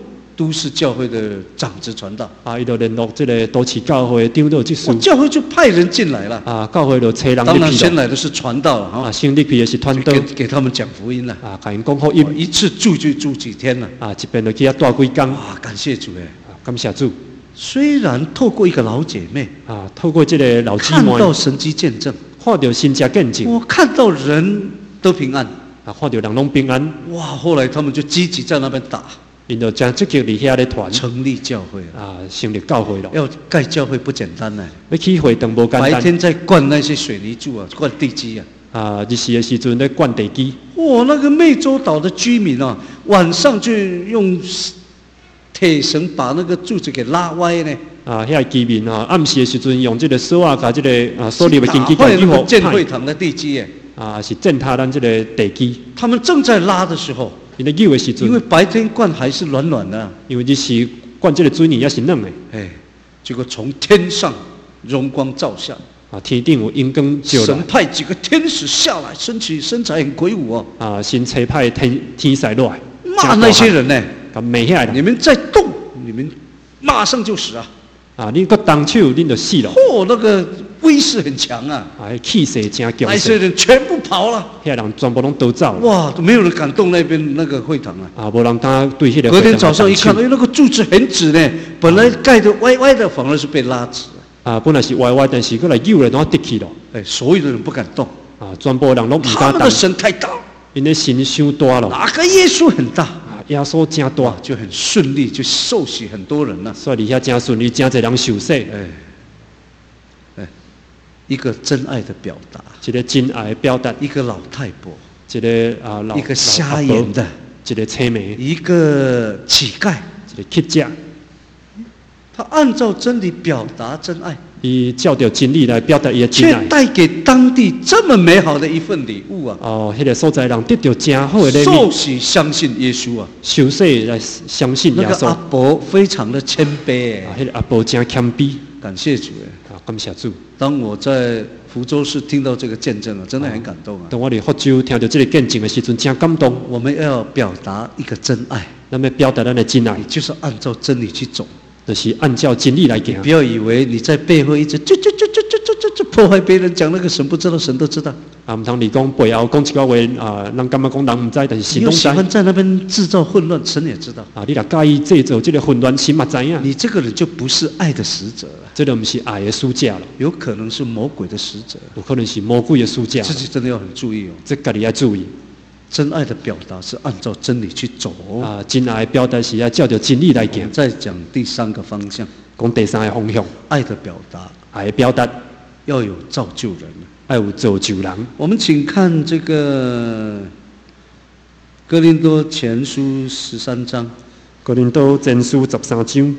[SPEAKER 3] 都市教会的长子传道。
[SPEAKER 2] 伊就联络这个都市教会长老这事。
[SPEAKER 3] 教会就派人进来了。
[SPEAKER 2] 教会就找人
[SPEAKER 3] 当然先来的是传道了。
[SPEAKER 2] 先入去的是传道，
[SPEAKER 3] 给他们讲福音了。
[SPEAKER 2] 甲因讲福音，
[SPEAKER 3] 一次住就住几天了。
[SPEAKER 2] 一边就去遐住几天。
[SPEAKER 3] 感谢主哎！
[SPEAKER 2] 感谢主。
[SPEAKER 3] 虽然透过一个老姐妹
[SPEAKER 2] 透过这个老姊妹
[SPEAKER 3] 看到神迹见证，
[SPEAKER 2] 看到神迹见证，
[SPEAKER 3] 我看到人都平安
[SPEAKER 2] 看到人拢平安。
[SPEAKER 3] 哇！后来他们就积极在那边打，
[SPEAKER 2] 因就真积极伫遐咧团
[SPEAKER 3] 成立教会
[SPEAKER 2] 成立教会了。
[SPEAKER 3] 要盖教会不简单呢，
[SPEAKER 2] 要起会堂无简单。
[SPEAKER 3] 白天在灌那些水泥柱灌地基
[SPEAKER 2] 日时的时阵咧灌地基。
[SPEAKER 3] 那个湄洲岛的居民晚上就用铁绳把那个柱子给拉歪呢。
[SPEAKER 2] 遐居民暗时的时阵用这个锁甲这个锁立的根基，
[SPEAKER 3] 打坏那个建会堂的地基
[SPEAKER 2] 是践踏咱这个地基。
[SPEAKER 3] 他们正在拉的时候，
[SPEAKER 2] 因为有的时阵，
[SPEAKER 3] 因为白天灌还是暖暖的，
[SPEAKER 2] 因为日时灌这个水泥也是冷的。
[SPEAKER 3] 结果从天上荣光照下。
[SPEAKER 2] 天顶有阴光照来，
[SPEAKER 3] 神派几个天使下来，身材很魁梧
[SPEAKER 2] 神差派天使落来，
[SPEAKER 3] 骂那些人呢，
[SPEAKER 2] 骂遐人，
[SPEAKER 3] 你们再动，你们马上就死
[SPEAKER 2] 你搁动手，恁就死了。
[SPEAKER 3] 那个威势很强
[SPEAKER 2] 气势真强。
[SPEAKER 3] 那些人全部跑了，
[SPEAKER 2] 遐人全部拢都走了。
[SPEAKER 3] 哇，都没有人敢动那边那个会堂
[SPEAKER 2] 无人敢对迄个。
[SPEAKER 3] 隔天早上一看，那个柱子很直呢，本来盖得歪歪的，反而是被拉直
[SPEAKER 2] 本来是歪歪，但是过来扭了，然后跌去了。
[SPEAKER 3] 所有的人不敢动
[SPEAKER 2] 全部人拢唔敢动。
[SPEAKER 3] 他们的神太大，
[SPEAKER 2] 因为神伤大了。
[SPEAKER 3] 哪个耶稣很大？
[SPEAKER 2] 耶稣真大，
[SPEAKER 3] 就很顺利，就受洗很多人了。
[SPEAKER 2] 所以你遐真顺利，真侪人受洗。
[SPEAKER 3] 一个真爱的表达，
[SPEAKER 2] 一个真爱的表达。
[SPEAKER 3] 一个老太婆，
[SPEAKER 2] 一个
[SPEAKER 3] 一个瞎眼的，
[SPEAKER 2] 一个青眉，
[SPEAKER 3] 一个乞丐，
[SPEAKER 2] 一个乞丐。
[SPEAKER 3] 他按照真理表达真爱，
[SPEAKER 2] 伊照着真理来表达伊的真爱，
[SPEAKER 3] 却带给当地这么美好的一份礼物
[SPEAKER 2] 迄个所在人得到真好的礼物，
[SPEAKER 3] 受洗相信耶稣
[SPEAKER 2] 受洗来相信耶稣。
[SPEAKER 3] 那个阿伯非常的谦卑
[SPEAKER 2] 迄个阿伯真谦卑。
[SPEAKER 3] 感谢主
[SPEAKER 2] 感谢主。
[SPEAKER 3] 当我在福州市听到这个见证真的很感动
[SPEAKER 2] 当我伫福州听到这个见证的时阵，真感动。
[SPEAKER 3] 我们要表达一个真爱，
[SPEAKER 2] 咱要表达咱的真爱，
[SPEAKER 3] 就是按照真理去走。
[SPEAKER 2] 就是按照真理来行。
[SPEAKER 3] 不要以为你在背后一直就破坏别人，讲那个神不知道，神都知道。
[SPEAKER 2] 唔通你讲背后讲一句话人感觉讲人唔知，但是神拢知。
[SPEAKER 3] 你喜欢在那边制造混乱，神也知道。
[SPEAKER 2] 你若介意制造这个混乱，神嘛知影。
[SPEAKER 3] 你这个人就不是爱的使者了，
[SPEAKER 2] 这个不是爱的使者了，
[SPEAKER 3] 有可能是魔鬼的使者，
[SPEAKER 2] 有可能是魔鬼的使者。
[SPEAKER 3] 自己真的要很注意
[SPEAKER 2] 这家己要注意。
[SPEAKER 3] 真爱的表达是按照真理去走
[SPEAKER 2] 真爱的表达是要照着真理来行。
[SPEAKER 3] 再讲第三个方向，
[SPEAKER 2] 讲第三个方向，
[SPEAKER 3] 爱的表达，
[SPEAKER 2] 爱的表达
[SPEAKER 3] 要有造就人，
[SPEAKER 2] 要有造就人。
[SPEAKER 3] 我们请看这个哥林多前书13章，
[SPEAKER 2] 哥林多前书13章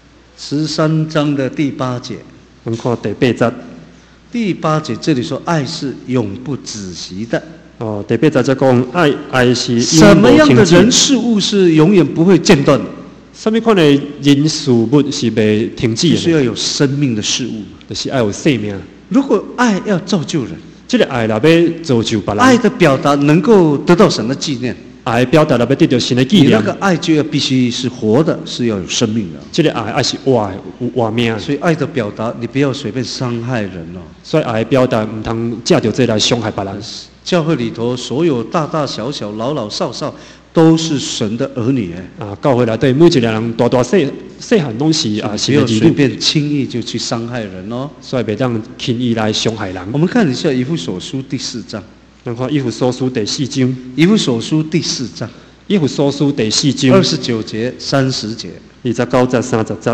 [SPEAKER 3] ，13章的第8节。
[SPEAKER 2] 我们看第8节。
[SPEAKER 3] 第8节这里说，爱是永不止息的。
[SPEAKER 2] 第8节在讲爱是
[SPEAKER 3] 什么样的人事物是永远不会间断的？
[SPEAKER 2] 什么款的人事物是未停止的？
[SPEAKER 3] 就是要有生命的事物，
[SPEAKER 2] 就是要有生命。
[SPEAKER 3] 如果爱要造就人，
[SPEAKER 2] 这个爱若要造就别人，
[SPEAKER 3] 爱的表达能够得到神的纪念，
[SPEAKER 2] 爱表达若要得到神的纪念，
[SPEAKER 3] 你那个爱就要必须是活的，是要有生命的。
[SPEAKER 2] 这个爱是活的，有活命。
[SPEAKER 3] 所以爱的表达，你不要随便伤害人
[SPEAKER 2] 所以爱的表达唔通借着这来伤害别人。
[SPEAKER 3] 教会里头所有大大小小、老老少少，都是神的儿女
[SPEAKER 2] 教会内底每一个人大大细汉拢是神的儿女。
[SPEAKER 3] 不要随便轻易就去伤害人
[SPEAKER 2] 所以袂当轻易来伤害人。
[SPEAKER 3] 我们看一下以弗所书第4章。
[SPEAKER 2] 咱看以弗所书第4章。
[SPEAKER 3] 以弗所书第4章。
[SPEAKER 2] 以弗所书第4章。
[SPEAKER 3] 29节、30节。
[SPEAKER 2] 29节、30节。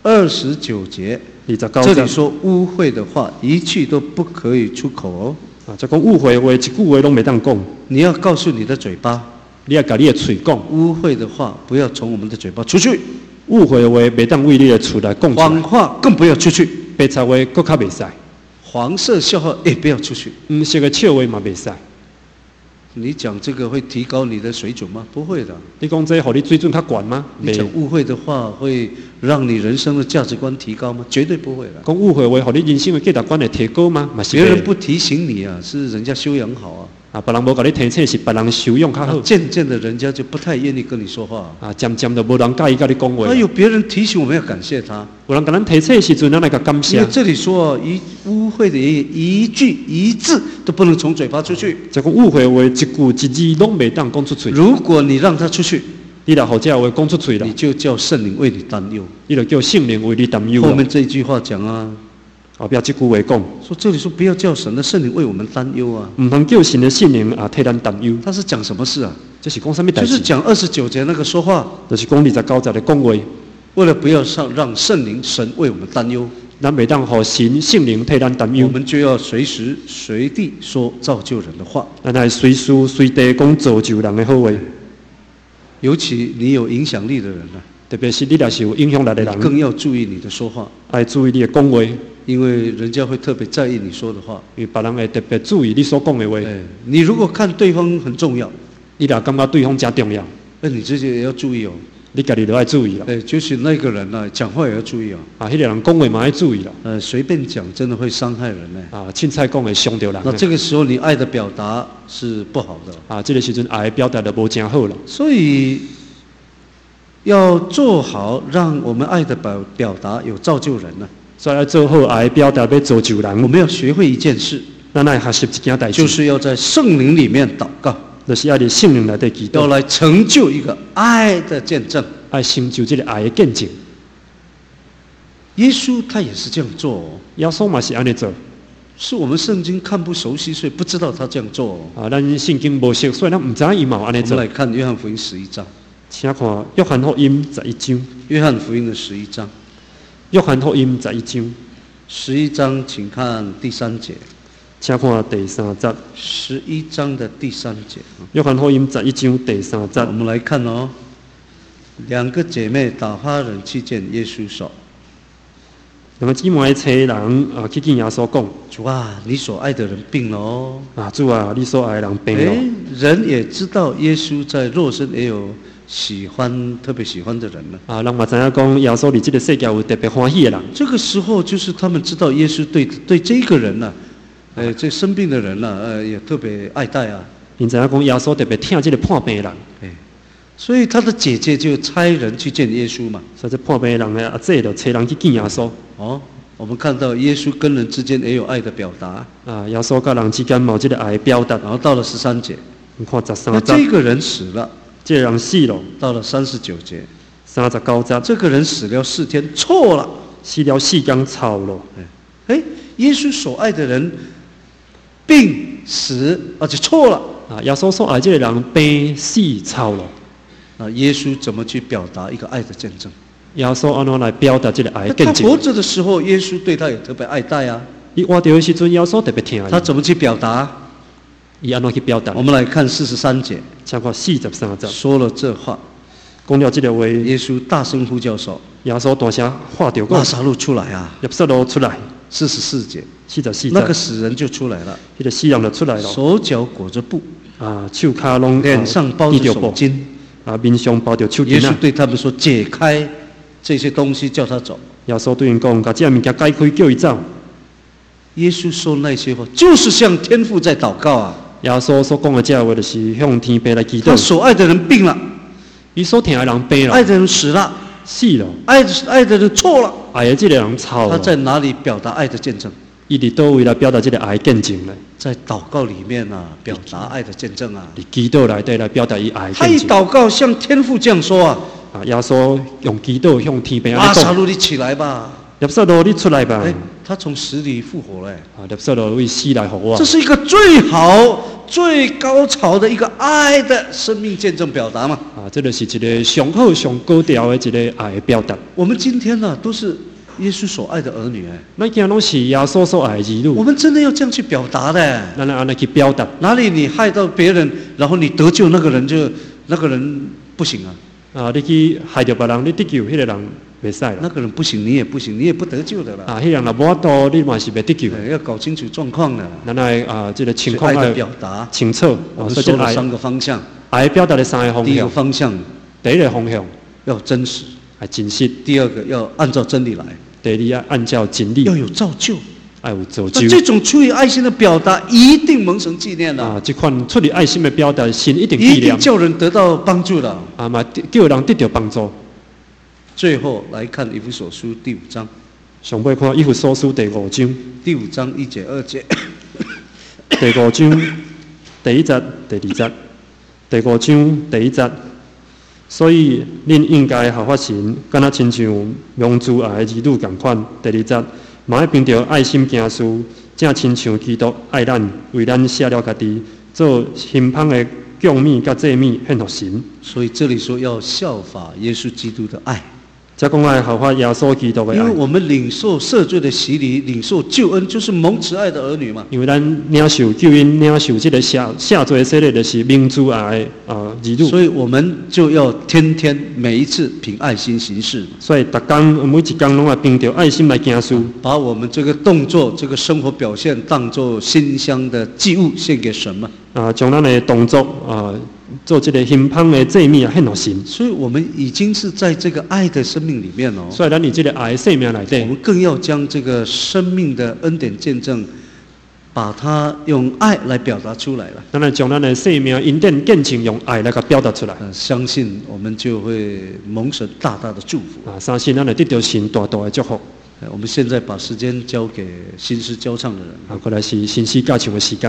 [SPEAKER 3] 29节。
[SPEAKER 2] 29
[SPEAKER 3] 节。这里说污秽的话，一句都不可以出口
[SPEAKER 2] 这讲污秽话，一句话拢袂当讲。
[SPEAKER 3] 你要告诉你的嘴巴，
[SPEAKER 2] 你要甲你的嘴讲，
[SPEAKER 3] 污秽的话不要从我们的嘴巴出去。
[SPEAKER 2] 污秽的话袂当为你的嘴来讲出来。
[SPEAKER 3] 谎话更不要出去。
[SPEAKER 2] 白贼话更较袂使。
[SPEAKER 3] 黄色笑话也不要出去。
[SPEAKER 2] 唔是个笑话嘛袂使。
[SPEAKER 3] 你讲这个会提高你的水准吗？不会的。
[SPEAKER 2] 你讲这，互你水准较悬吗？
[SPEAKER 3] 你讲污秽的话会让你人生的价值观提高吗？绝对不会的。
[SPEAKER 2] 讲污秽话，互你人生的价值观会提高吗？嘛是。
[SPEAKER 3] 别人不提醒你是人家修养好
[SPEAKER 2] 啊，别人无甲你提醒，是别人修养较好。
[SPEAKER 3] 渐渐的，人家就不太愿意跟你说话。
[SPEAKER 2] 啊，渐渐的无人介意甲你讲话。
[SPEAKER 3] 有别人提醒我们要感谢他。
[SPEAKER 2] 有人甲咱提醒的时阵，咱来甲感谢。
[SPEAKER 3] 因为这里说污秽的一句一字都不能从嘴巴出去。
[SPEAKER 2] 就讲误会话，一句一字拢袂当讲出嘴。
[SPEAKER 3] 如果你让他出去，
[SPEAKER 2] 你若好这话讲出嘴了，
[SPEAKER 3] 你就叫圣灵为你担忧。
[SPEAKER 2] 你就叫圣灵为你担忧。
[SPEAKER 3] 后面这一句话讲啊。
[SPEAKER 2] 后边这句话讲，
[SPEAKER 3] 说这里说不要叫神的圣灵为我们担忧啊，
[SPEAKER 2] 唔通叫神的圣灵啊替咱担忧。
[SPEAKER 3] 他是讲什么事啊？
[SPEAKER 2] 这是讲什么代志？
[SPEAKER 3] 就是讲29节那个说话，
[SPEAKER 2] 就是讲29节的讲话。
[SPEAKER 3] 为了不要让圣灵神为我们担忧，
[SPEAKER 2] 咱袂当互神圣灵替咱担忧，
[SPEAKER 3] 我们就要随时随地说造就人的话。
[SPEAKER 2] 咱来随时随地讲造就人的好话。
[SPEAKER 3] 尤其你有影响力的人啊，
[SPEAKER 2] 特别是你若是有影响力的人，
[SPEAKER 3] 更要注意你的说话，
[SPEAKER 2] 要注意你的讲话。
[SPEAKER 3] 因为人家会特别在意你说的话，
[SPEAKER 2] 因为别人会特别注意你所讲的话。
[SPEAKER 3] 你如果看对方很重要，
[SPEAKER 2] 你若感觉对方真重要，
[SPEAKER 3] 你自己也要注意哦。
[SPEAKER 2] 你家己都要注意了。
[SPEAKER 3] 就是那个人呢，讲话也要注意哦。
[SPEAKER 2] 啊，迄个人讲话嘛要注意了。
[SPEAKER 3] 随便讲真的会伤害人呢。
[SPEAKER 2] 啊，凊彩讲会伤到人。
[SPEAKER 3] 那这个时候你爱的表达是不好的。
[SPEAKER 2] 啊，这个时阵爱的表达就无真好了。
[SPEAKER 3] 所以要做好，让我们爱的表达有造就人呢。
[SPEAKER 2] 所以要做好爱表达，要造就人。
[SPEAKER 3] 我们要学会一件事，
[SPEAKER 2] 咱来学习一件代志，
[SPEAKER 3] 就是要在圣灵里面祷告，
[SPEAKER 2] 就是要在圣灵内底祈祷，
[SPEAKER 3] 要来成就一个爱的见证，
[SPEAKER 2] 爱成就这个爱的见证。
[SPEAKER 3] 耶稣他也是这样做哦，
[SPEAKER 2] 耶稣嘛是安尼做，
[SPEAKER 3] 是我们圣经看不熟悉，所以不知道他这样做哦。
[SPEAKER 2] 啊，咱圣经无熟，所以咱唔知伊嘛安尼做。
[SPEAKER 3] 我们来看约翰福音11章，
[SPEAKER 2] 请看约翰福音11章，
[SPEAKER 3] 约翰福音的11章。
[SPEAKER 2] 约翰福音11章
[SPEAKER 3] ，11章，请看第3节。
[SPEAKER 2] 请看第3节。
[SPEAKER 3] 11章的第3节。
[SPEAKER 2] 约翰福音11章第3节。
[SPEAKER 3] 我们来看哦，2个姐妹打发人去见耶稣说：“
[SPEAKER 2] 两个姊妹找人啊去见耶稣讲，
[SPEAKER 3] 主啊，你所爱的人病了哦。
[SPEAKER 2] 啊，主啊，你所爱的人病了。
[SPEAKER 3] 人也知道耶稣在肉身也有特别喜欢的人呢。
[SPEAKER 2] 啊，人嘛知影讲耶稣伫这个世界有特别欢喜的人。
[SPEAKER 3] 这个时候就是他们知道耶稣对这个人呢，这生病的人呢，也特别爱戴啊。
[SPEAKER 2] 你知影讲耶稣特别疼这个破病的人。
[SPEAKER 3] 所以他的姐姐就差人去见耶稣嘛。
[SPEAKER 2] 所以这破病的人的阿姐就找人去见耶稣。
[SPEAKER 3] 哦，我们看到耶稣跟人之间也有爱的表达。
[SPEAKER 2] 啊，耶稣跟人之间有这个爱的表达。
[SPEAKER 3] 然后到了13节，
[SPEAKER 2] 你看13节。
[SPEAKER 3] 那这个人死了。
[SPEAKER 2] 这个人死了。
[SPEAKER 3] 到了39节
[SPEAKER 2] ，39节，
[SPEAKER 3] 这个人死了4天，臭了，
[SPEAKER 2] 死了4天臭了。
[SPEAKER 3] 耶稣所爱的人病死，而且臭了。
[SPEAKER 2] 啊，耶稣所爱这个人病死臭了。
[SPEAKER 3] 啊，耶稣怎么去表达一个爱的见证？
[SPEAKER 2] 耶稣安怎来表达这个爱的见证？
[SPEAKER 3] 他活着的时候，耶稣对他也特别爱戴啊。
[SPEAKER 2] 伊活着的时阵，耶稣特别疼他。
[SPEAKER 3] 他怎么去表达？
[SPEAKER 2] 伊安怎去表达？
[SPEAKER 3] 我们来看43节，
[SPEAKER 2] 请看43节。
[SPEAKER 3] 说了这话，
[SPEAKER 2] 讲了这个话，
[SPEAKER 3] 耶稣大声呼叫说：“
[SPEAKER 2] 耶稣大声喊着讲，
[SPEAKER 3] 拉撒路出来啊！”
[SPEAKER 2] 拉撒路出来。
[SPEAKER 3] 44节
[SPEAKER 2] ，44节，
[SPEAKER 3] 那个死人就出来了，
[SPEAKER 2] 那个死人就出来了，
[SPEAKER 3] 手脚裹着布，
[SPEAKER 2] 啊，手脚拢
[SPEAKER 3] 脸上包着手巾，
[SPEAKER 2] 啊，面上包着手巾。
[SPEAKER 3] 耶稣对他们说：“解开这些东西，叫他走。”
[SPEAKER 2] 耶稣对人讲：“把这物件解开，叫伊走。”
[SPEAKER 3] 耶稣说那些话，就是向天父在祷告啊。
[SPEAKER 2] 耶稣所讲的这话，就是向天父来祈祷。
[SPEAKER 3] 他所爱的人病了，
[SPEAKER 2] 伊所疼的人病了，
[SPEAKER 3] 爱的人死了，
[SPEAKER 2] 死了，
[SPEAKER 3] 爱的人错了，
[SPEAKER 2] 爱的这个人臭了。
[SPEAKER 3] 他在哪里表达爱的见证？
[SPEAKER 2] 伊伫倒位来表达这个爱见证呢？
[SPEAKER 3] 在祷告里面啊，表达爱的见证啊。
[SPEAKER 2] 伫祈祷内底来表达伊爱的见证。
[SPEAKER 3] 他一祷告向天父这样说啊。
[SPEAKER 2] 啊，耶稣用祈祷向天父
[SPEAKER 3] 拉撒路，你起来吧。
[SPEAKER 2] 拉撒路，你出来吧。
[SPEAKER 3] 他从死里复活了。
[SPEAKER 2] 啊，拉撒路为死来复活。
[SPEAKER 3] 这是一个最好、最高潮的一个爱的生命见证表达嘛。
[SPEAKER 2] 啊，这就是一个上好、上高调的一个爱的表达。
[SPEAKER 3] 我们今天呢，都是耶稣所爱的儿女哎。
[SPEAKER 2] 咱今拢是耶稣所爱的儿女。
[SPEAKER 3] 我们真的要这样去表达的。
[SPEAKER 2] 咱安尼去表达。
[SPEAKER 3] 哪里你害到别人，然后你得救那个人不行啊。
[SPEAKER 2] 啊，你去害着别人，你得救，迄个人袂使啦。
[SPEAKER 3] 那个人不行，你也不行，你也不得救的啦。
[SPEAKER 2] 啊，迄人若无法度，你嘛是袂得救。
[SPEAKER 3] 要搞清楚状况的。
[SPEAKER 2] 咱来啊，这个情况
[SPEAKER 3] 爱的表达
[SPEAKER 2] 清楚。
[SPEAKER 3] 我们说了3个方向。
[SPEAKER 2] 爱表达的3个方向。
[SPEAKER 3] 第一个方向，
[SPEAKER 2] 第一个方向
[SPEAKER 3] 要真实，
[SPEAKER 2] 啊真实。
[SPEAKER 3] 第二个要按照真理来。
[SPEAKER 2] 第二要按照真理。
[SPEAKER 3] 要有造就。
[SPEAKER 2] 爱有造
[SPEAKER 3] 那
[SPEAKER 2] 就。
[SPEAKER 3] 这种出于爱心的表达，一定蒙神纪念了，
[SPEAKER 2] 这款出于爱心的表达，神一定纪
[SPEAKER 3] 一定
[SPEAKER 2] 念，
[SPEAKER 3] 叫人得到帮助了。
[SPEAKER 2] 嘛叫人得到帮助。
[SPEAKER 3] 最后来看以弗所书第5章，
[SPEAKER 2] 上尾看以弗所书第5章，
[SPEAKER 3] 第5章1节2节，
[SPEAKER 2] 第5章第1節、第2節，第5章第1節。所以，恁应该效法神，敢若亲像蒙主爱的儿女共款。第2節，嘛要凭着爱心行事，正亲像基督爱咱，为咱舍了家己，做馨香的供物甲祭物献给神。
[SPEAKER 3] 所以这里说要效法耶稣基督的爱。
[SPEAKER 2] 才讲爱效法耶稣基督的爱，
[SPEAKER 3] 因为我们领受赦罪的洗礼，领受救恩，就是蒙慈爱的儿女嘛。
[SPEAKER 2] 因为咱领受救恩，领受这个下罪洗礼，就是明主爱的儿女。
[SPEAKER 3] 所以我们就要天天每一次凭爱心行事。
[SPEAKER 2] 所以每天每一天拢要凭着爱心来行事，
[SPEAKER 3] 把我们这个动作、这个生活表现当作馨香的祭物献给神嘛。
[SPEAKER 2] 将咱的动作做这个馨香的祭物献给神。
[SPEAKER 3] 所以我们已经是在这个爱的生命里面哦。
[SPEAKER 2] 所以咱以这个爱的生命内底，
[SPEAKER 3] 我们更要将这个生命的恩典见证，把它用爱来表达出来了。
[SPEAKER 2] 咱来将咱的生命恩典见证，用爱来个表达出来。
[SPEAKER 3] 相信我们就会蒙神大大的祝福。
[SPEAKER 2] 相信咱会得到神大大的祝福。
[SPEAKER 3] 我们现在把时间交给新诗交唱的人。
[SPEAKER 2] 过来是新诗教唱的时间。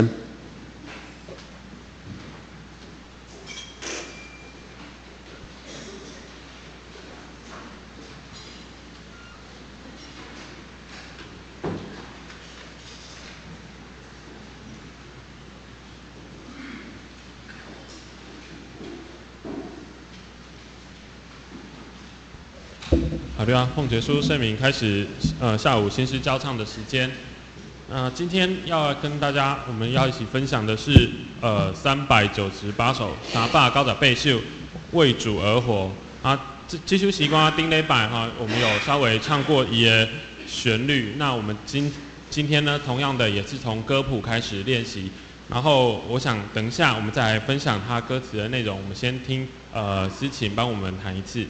[SPEAKER 4] 好的啊，奉觉书圣名开始下午新诗交唱的时间。今天要跟大家，我们要一起分享的是398首三百98首为主而活啊。这首诗歌顶礼拜哈，我们有稍微唱过一些旋律。那我们今天呢，同样的也是从歌谱开始练习。然后我想等一下我们再来分享它歌词的内容。我们先听司琴帮我们弹一次。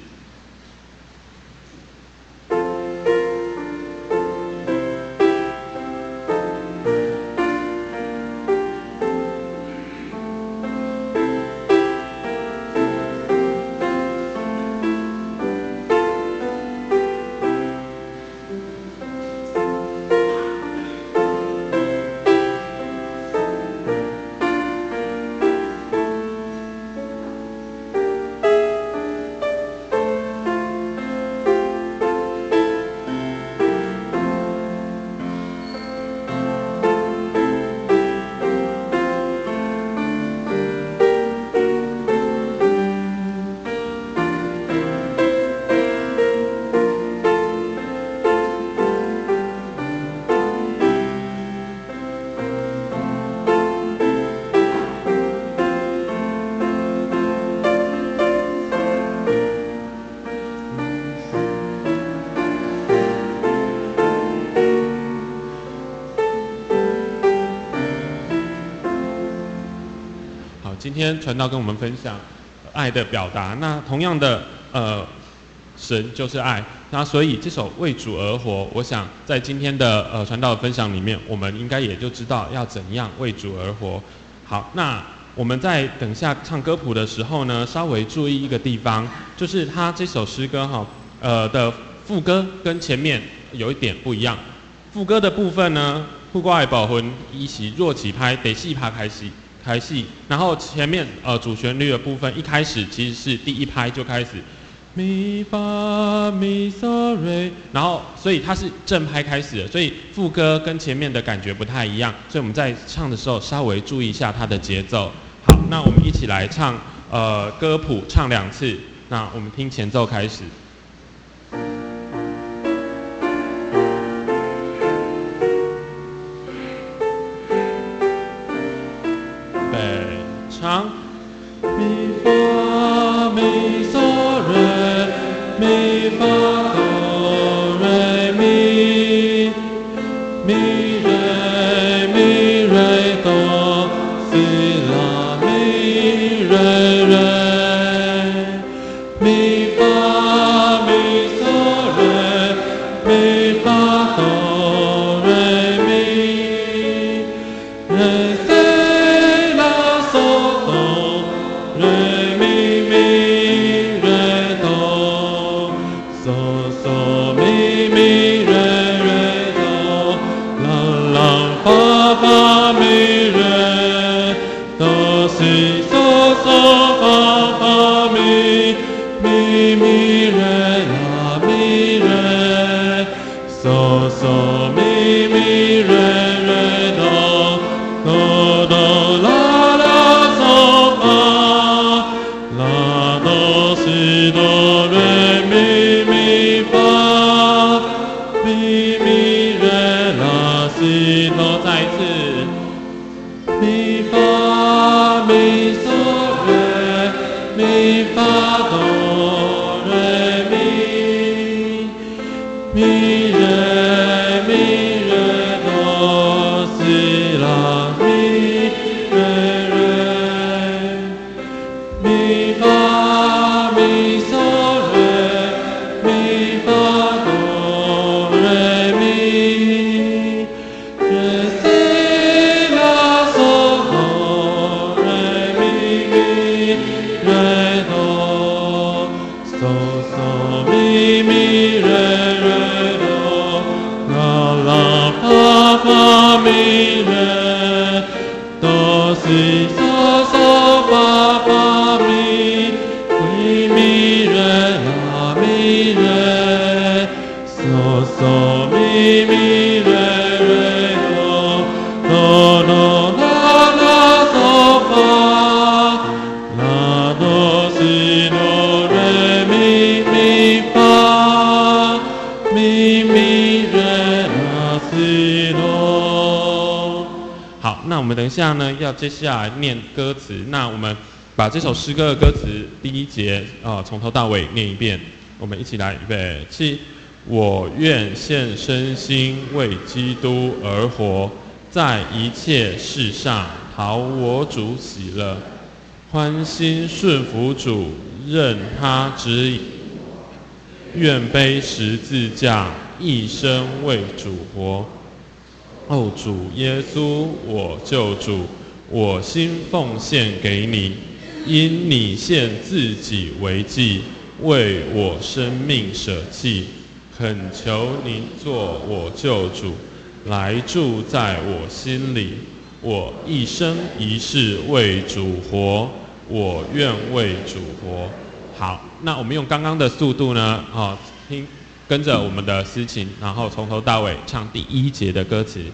[SPEAKER 4] 今天传道跟我们分享爱的表达，那同样的神就是爱，那所以这首为主而活，我想在今天的传道的分享里面，我们应该也就知道要怎样为主而活。好，那我们在等下唱歌谱的时候呢，稍微注意一个地方，就是他这首诗歌的副歌跟前面有一点不一样。副歌的部分呢，副歌的部分伊是弱起拍第4拍开始，然后前面主旋律的部分一开始其实是第1拍就开始咪发咪嗦瑞，然后所以它是正拍开始的，所以副歌跟前面的感觉不太一样，所以我们在唱的时候稍微注意一下它的节奏。好，那我们一起来唱歌谱唱2次，那我们听前奏开始。唱咪发咪嗦瑞咪发哆瑞咪咪瑞咪瑞哆西拉咪瑞瑞咪发嗦嗦咪咪瑞瑞哆哆哆啦啦嗦发啦哆西哆瑞咪咪发咪咪瑞啦西哆，再一次咪发咪嗦瑞咪发哆瑞咪咪瑞咪瑞哆西啦咪瑞瑞咪发咪嗦瑞咪发哆瑞咪瑞西啦嗦哆瑞咪咪瑞哆嗦嗦咪咪瑞瑞哆啦啦发发咪瑞哆西嗦嗦发发咪咪瑞啦咪瑞嗦嗦咪咪瑞瑞哆哆哆啦啦嗦发啦哆西哆瑞咪咪发咪咪瑞啦西哆。好，那我们等一下呢，要接下来念歌词。那我们把这首诗歌的歌词第一节从头到尾念一遍。我们一起来，预备起。我愿献身心为基督而活，在一切事上讨我主喜乐，欢心顺服主，任他指引。愿背十字架，一生为主活。哦，主耶稣，我救主，我心奉献给你，因你献自己为祭，为我生命舍弃。恳求您做我救主，来住在我心里。我一生一世为主活，我愿为主活。好，那我们用刚刚的速度呢，跟着我们的诗琴，然后从头到尾唱第一节的歌词。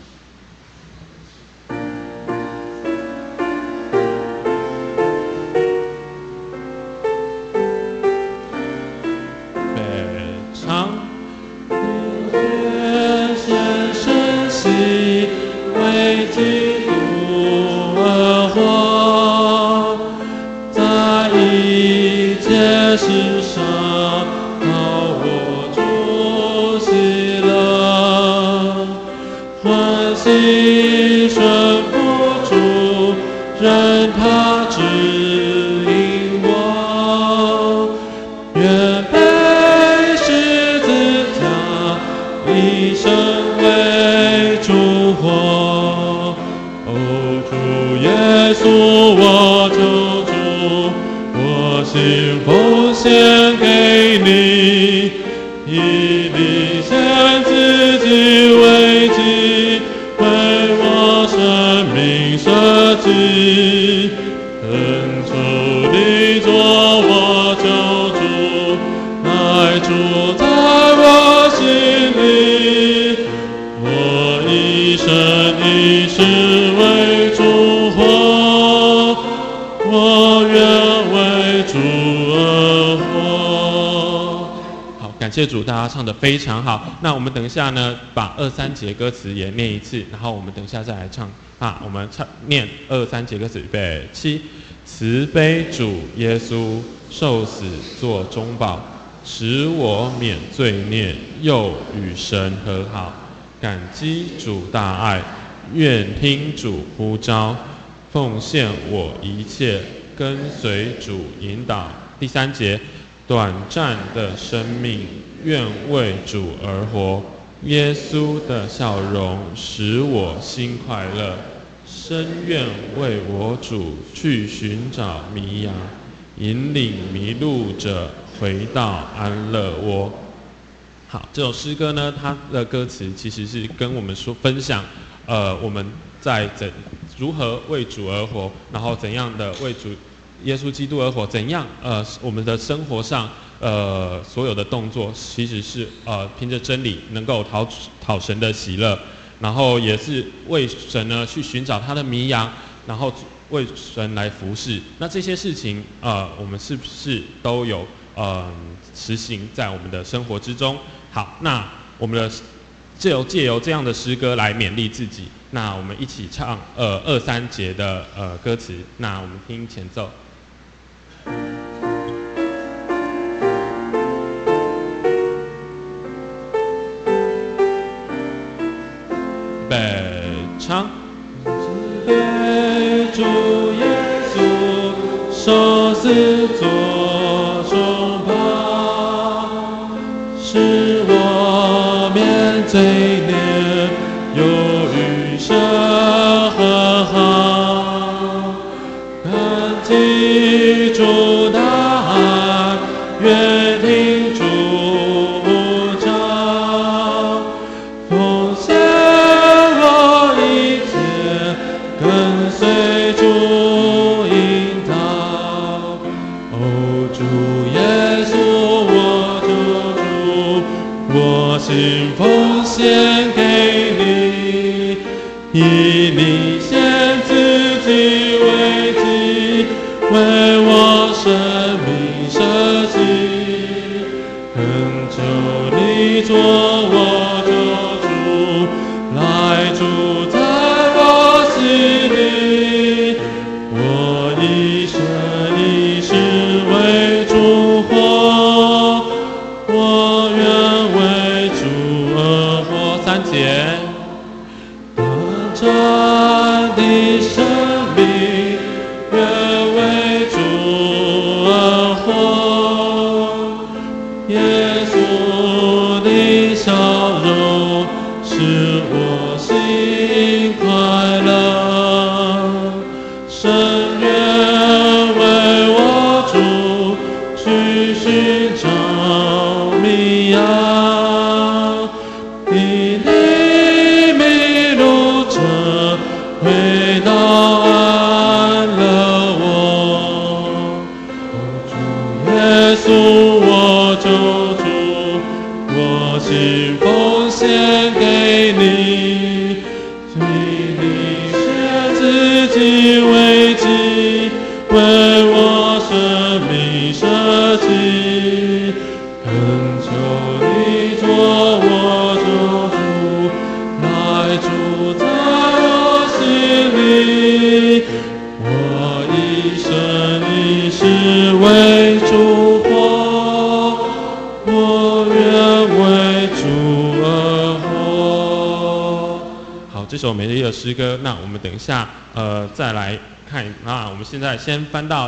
[SPEAKER 4] 为基督而活，在一切事上讨我主喜乐，欢喜顺服主，任他指引我，愿背十字架，一生为主活。耶稣，我救主，我心奉献给你，以你献自己为祭，为我生命舍弃。恳求你做我救主，来住在我心里，我一生一世为主活，我愿为主而活。好，感谢主，大家唱得非常好。那我们等一下呢，把2、3节歌词也念一次，然后我们等一下再来唱。我们念2、3节歌词，预备起。慈悲主耶稣，受死作中保，使我免罪孽，又与神和好。感激主大爱，愿听主呼召，奉献我一切，跟随主引导。第3节，短暂的生命，愿为主而活。耶稣的笑容使我心快乐，深愿为我主去寻找迷羊，引领迷路者回到安乐窝。好，这首诗歌呢，它的歌词其实是跟我们分享，我们在如何为主而活，然后怎样的为主耶稣基督而活，怎样我们的生活上所有的动作其实是凭着真理能够讨神的喜乐，然后也是为神呢去寻找他的迷羊，然后为神来服侍。那这些事情我们是不是都有实行在我们的生活之中？好，那我们的借由这样的诗歌来勉励自己。那我们一起唱2、3节的歌词。那我们听前奏。预备，唱。被主耶稣受死作中保，使我免罪孽，有余生和好。感激主大爱，愿听主呼召，奉献我一切，跟随主引导。哦，主耶稣，我救主，我心奉献给你，以你献自己为祭，为我生命舍己，恳求你做我救主，来住在我心里。我一生一世为主活，我愿为主而活。3节，短暂的生命，愿为主而活。耶稣的笑容使我心快乐，深愿为我主去寻找迷羊，以你迷路者回到安乐我。哦，主耶稣，我救主，我心奉献给你，以你献自己为祭，为我生命舍己，恳求你做我救主，来住在我心里。我一生一世为主活，我愿为主而活。好，这首美丽的诗歌，那我们等一下再来看。那我们现在先翻到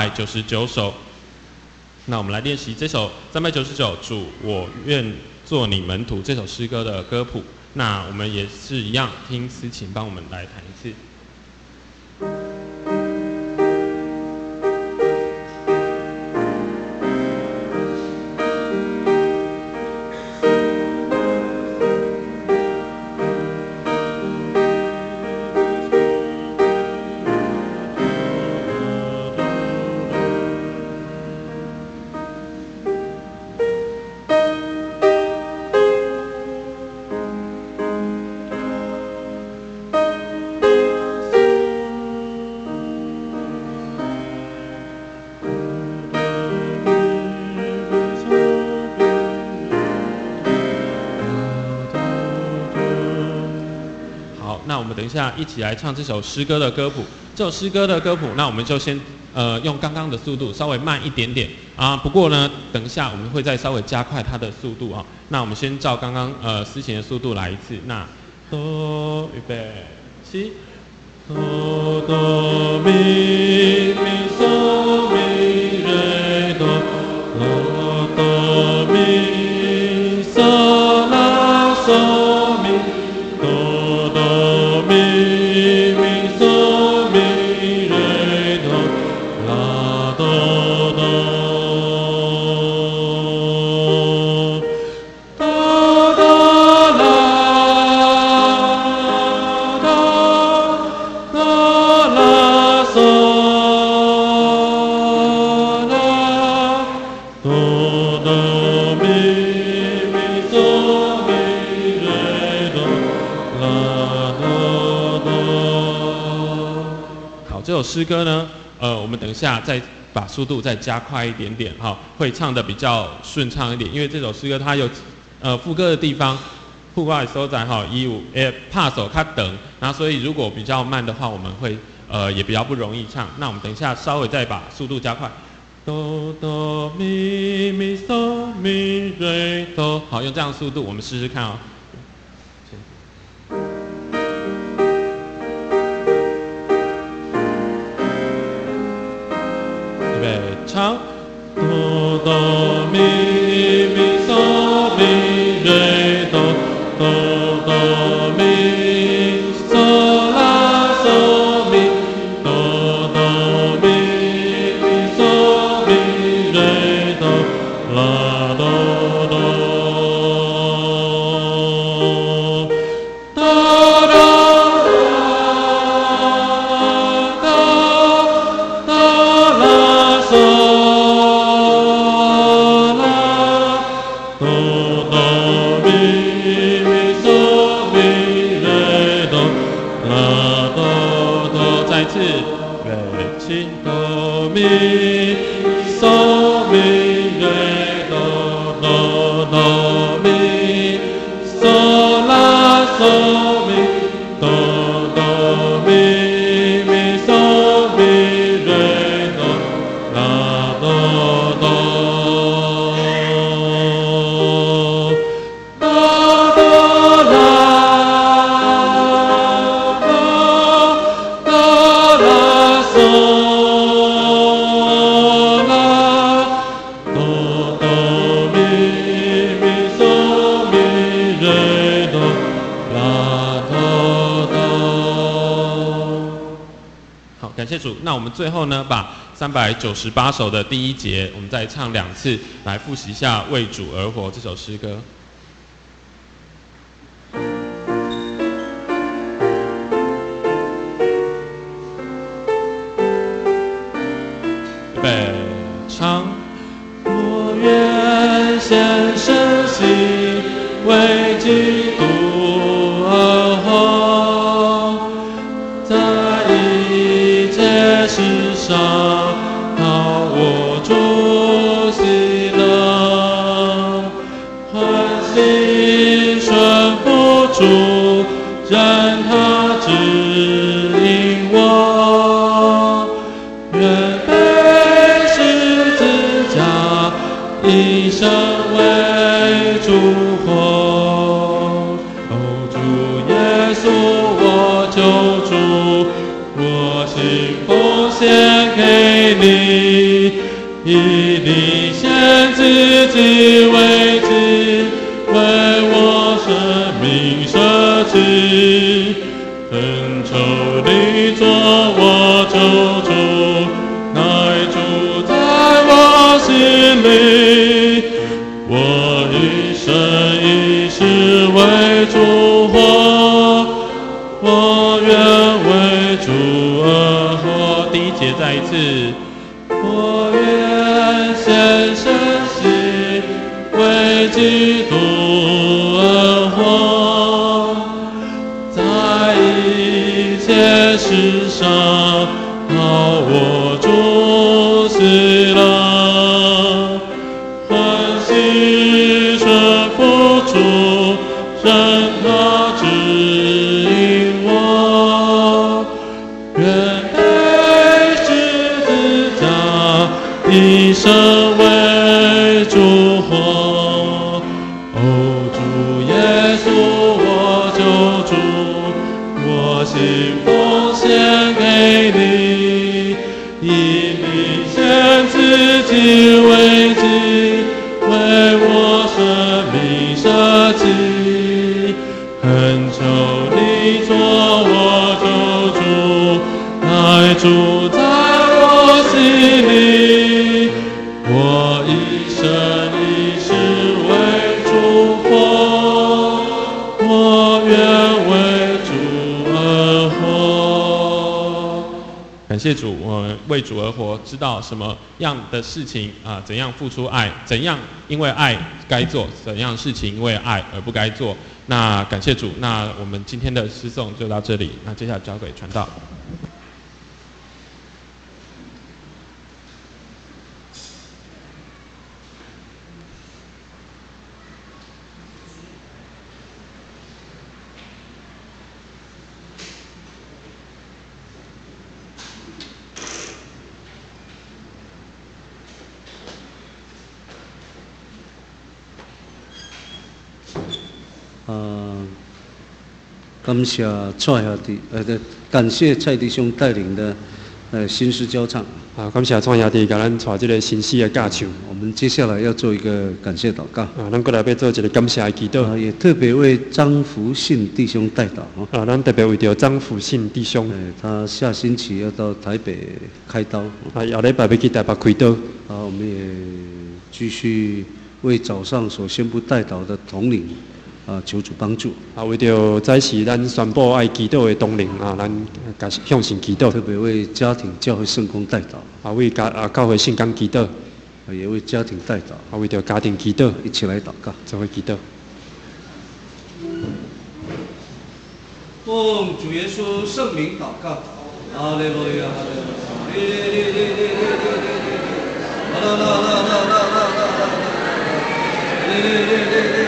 [SPEAKER 4] 399首。那我们来练习这首399主我愿做你门徒这首诗歌的歌谱。那我们也是一样，听思琴帮我们来弹一次。等一下一起来唱这首诗歌的歌谱。这首诗歌的歌谱，那我们就先用刚刚的速度稍微慢一点点啊。不过呢，等一下我们会再稍微加快它的速度啊。那我们先照刚刚思琴的速度来一次。那哆预备起，哆哆咪咪嗦咪瑞哆，哆哆咪嗦啦嗦咪。 首诗歌呢，我们等一下再把速度再加快一点点，会唱得比较顺畅一点。因为这首诗歌它有副歌的地方，副歌的所在怕手较长，然后所以如果比较慢的话，我们会也比较不容易唱。那我们等一下稍微再把速度加快。哆哆咪咪嗦咪瑞哆，好，用这样的速度，我们试试看哦。预备，唱。哆哆咪咪嗦咪瑞哆，哆哆咪嗦啦嗦咪，哆哆咪咪嗦咪瑞哆啦哆哆，哆哆哆啦嗦。咪嗦咪瑞哆哆哆咪嗦啦嗦咪哆哆咪咪嗦咪瑞哆啦哆哆哆哆啦哆啦嗦。感谢主。那我们最后呢，把398首的第1节，我们再唱2次，来复习一下《为主而活》这首诗歌。预备，唱。我愿献身心，为基督而活，在世上靠我主喜乐，欢喜顺服主，任他指引我，愿背十字架，一生为主活。哦，主耶稣我救主，我心奉献给你，以你献自己为祭，为我生命舍己，恳求你做我救主，乃住在我心里，我一生一世为主活，我愿为主而活。第1节再一次，我愿献身心，为基督而活，在一切事上靠我主喜乐，欢喜顺服主，任他指引我，愿背十字架，一生为主活。哦，主耶稣我救主，我心奉献给你，以你献自己为祭，为我生命舍己，恳求你做我救主，来住在我心里，我一生一世为主活，我愿为主而活。感谢主，我们为主而活，知道什么样的事情怎样付出爱，怎样因为爱该做，怎样事情因为爱而不该做。那感谢主，那我们今天的诗颂就到这里，那接下来交给传道。
[SPEAKER 3] 感谢蔡兄弟，感谢蔡弟兄带领的新诗交唱。
[SPEAKER 2] 感谢创兄弟甲咱带这个新诗的教唱。
[SPEAKER 3] 我们接下来要做一个感谢祷告。
[SPEAKER 2] 咱过来要做一个感谢的祈祷。
[SPEAKER 3] 也特别为张福信弟兄代祷。
[SPEAKER 2] 咱特别为着张福信弟兄。
[SPEAKER 3] 他下星期要到台北开刀。
[SPEAKER 2] 下礼拜要去台北开刀。
[SPEAKER 3] 我们也继续为早上所宣布代祷的统领。求主帮助。
[SPEAKER 2] 为着早时咱宣布爱祈祷的统领咱向神祈祷。
[SPEAKER 3] 特别为家庭教会圣工代祷。
[SPEAKER 2] 为教会圣工祈祷。
[SPEAKER 3] 也为家庭代祷。
[SPEAKER 2] 为着家庭祈祷。
[SPEAKER 3] 一起来祷告。
[SPEAKER 2] 做伙祈祷。
[SPEAKER 3] 奉主耶稣圣名祷告。哈利路亚，哈利路亚。